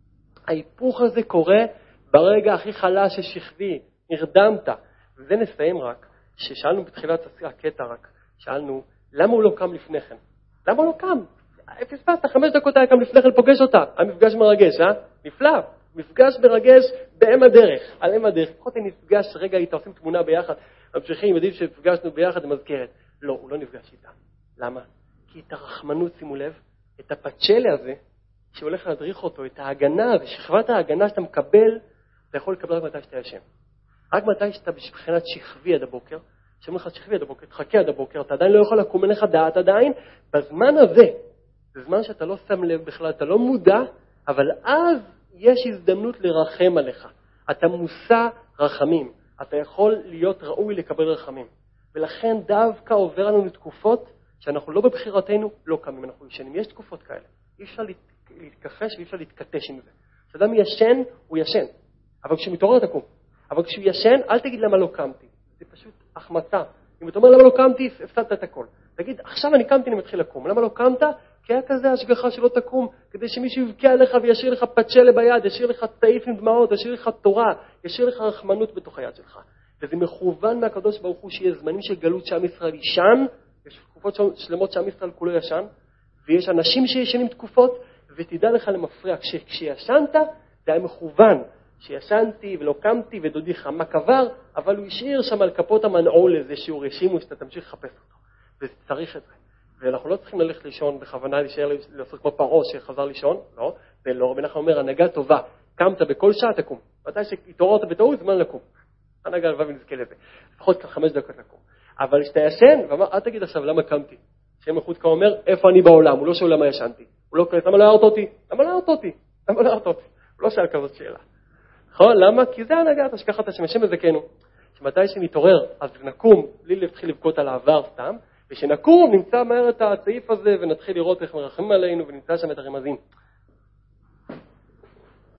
ההיפוך הזה קורה ברגע הכי חלש ששכבי, נרדמת, וזה נסיים רק, ששאלנו בתחילת הקטע רק, שאלנו, למה הוא לא קם לפני כן? למה הוא לא קם? פספסת, חמש דקות היה קם לפני כן פוגש אותה. המפגש מרגש, אה? נפלא. מפגש מרגש באם הדרך. על אם הדרך. לפחות נפגש רגע איתה, עושים תמונה ביחד. ממשיכים, יודעים שפגשנו ביחד ומזכרת. לא, הוא לא נפגש איתה. למה? כי את הרחמנות, שימו לב, את הפצ'לה הזה, שהולך להדריך אותו, את ההגנה, ושכבת ההגנה שאתה מקבל, אתה יכול לקבל רק מתי שאתה ישן. רק מתי שאתה בבחינת שכבי עד הבוקר, שאומר לך שכבי עד הבוקר, תחכה עד הבוקר, אתה עדיין לא יכול לקום, אין לך דעת עדיין. בזמן הזה, זה זמן שאתה לא שם לב בכלל, אתה לא מודע, אבל אז יש הזדמנות לרחם עליך. אתה מושא רחמים. אתה יכול להיות ראוי לקבל רחמים. ולכן דווקא עובר לנו לתקופות שאנחנו לא בבחירתנו, לא קמים, אנחנו ישנים. יש תקופות כאלה. אי אפשר להתכחש ואי אפשר להתכתש עם זה. כשאדם ישן, הוא ישן. אבל כשהוא מתעורר תקום. אבל כשהוא ישן, אל תגיד למה לא קמתי. זה פשוט החמצה. אם אתה אומר למה לא קמתי, הפסדת את הכל. תגיד, עכשיו אני קמתי, אני מתחיל לקום. למה לא קמת? כי היה כזה השגחה שלא תקום, כדי שמישהו יבכה עליך וישאיר לך פצ'לה ביד, ישאיר לך צעיף עם דמעות, ישאיר לך תורה, ישאיר לך רחמנות בתוך היד שלך. וזה מכוון מהקדוש ברוך הוא שיהיה זמנים של גלות שעם ישראל ישן, יש תקופות שלמות שעם ישראל כולו ישן, ויש אנשים שישנים תקופות, ותדע לך למפריע, כש, כשישנת זה היה מכוון, שישנתי ולא קמתי ודודי חמה קבר, אבל הוא השאיר שם על כפות המנעול איזה שיעור רשימו שאתה תמשיך לחפש אותו, וצריך את זה. ואנחנו לא צריכים ללכת לישון בכוונה להישאר לעשות כמו פרעה שחזר לישון, לא, ולא, רבי נחמן אומר, הנהגה טובה, קמת בכל שעה תקום, מתי שהתעוררת בטעות זמן לקום, הנהגה הלוואי ונזכה לזה, לפחות חמש דקות לקום, אבל כשאתה ישן, ואמר, אל תגיד עכשיו למה קמתי, שם מחוץ כבר אומר, איפה אני בעולם, הוא לא שואל למה ישנתי, הוא לא קורא, למה לא הערת אותי, למה לא הערת אותי, למה לא הראת אותי? הוא לא שאל כזאת שאלה. נכון? למה? כי זה הנהגת השכחת השם, השם מזכנו. שמתי שנתעורר, אז נקום, בלי להתחיל לבכות על העבר סתם, ושנקום נמצא מהר את הצעיף הזה, ונתחיל לראות איך מרחמים עלינו, ונמצא שם את הרמזים.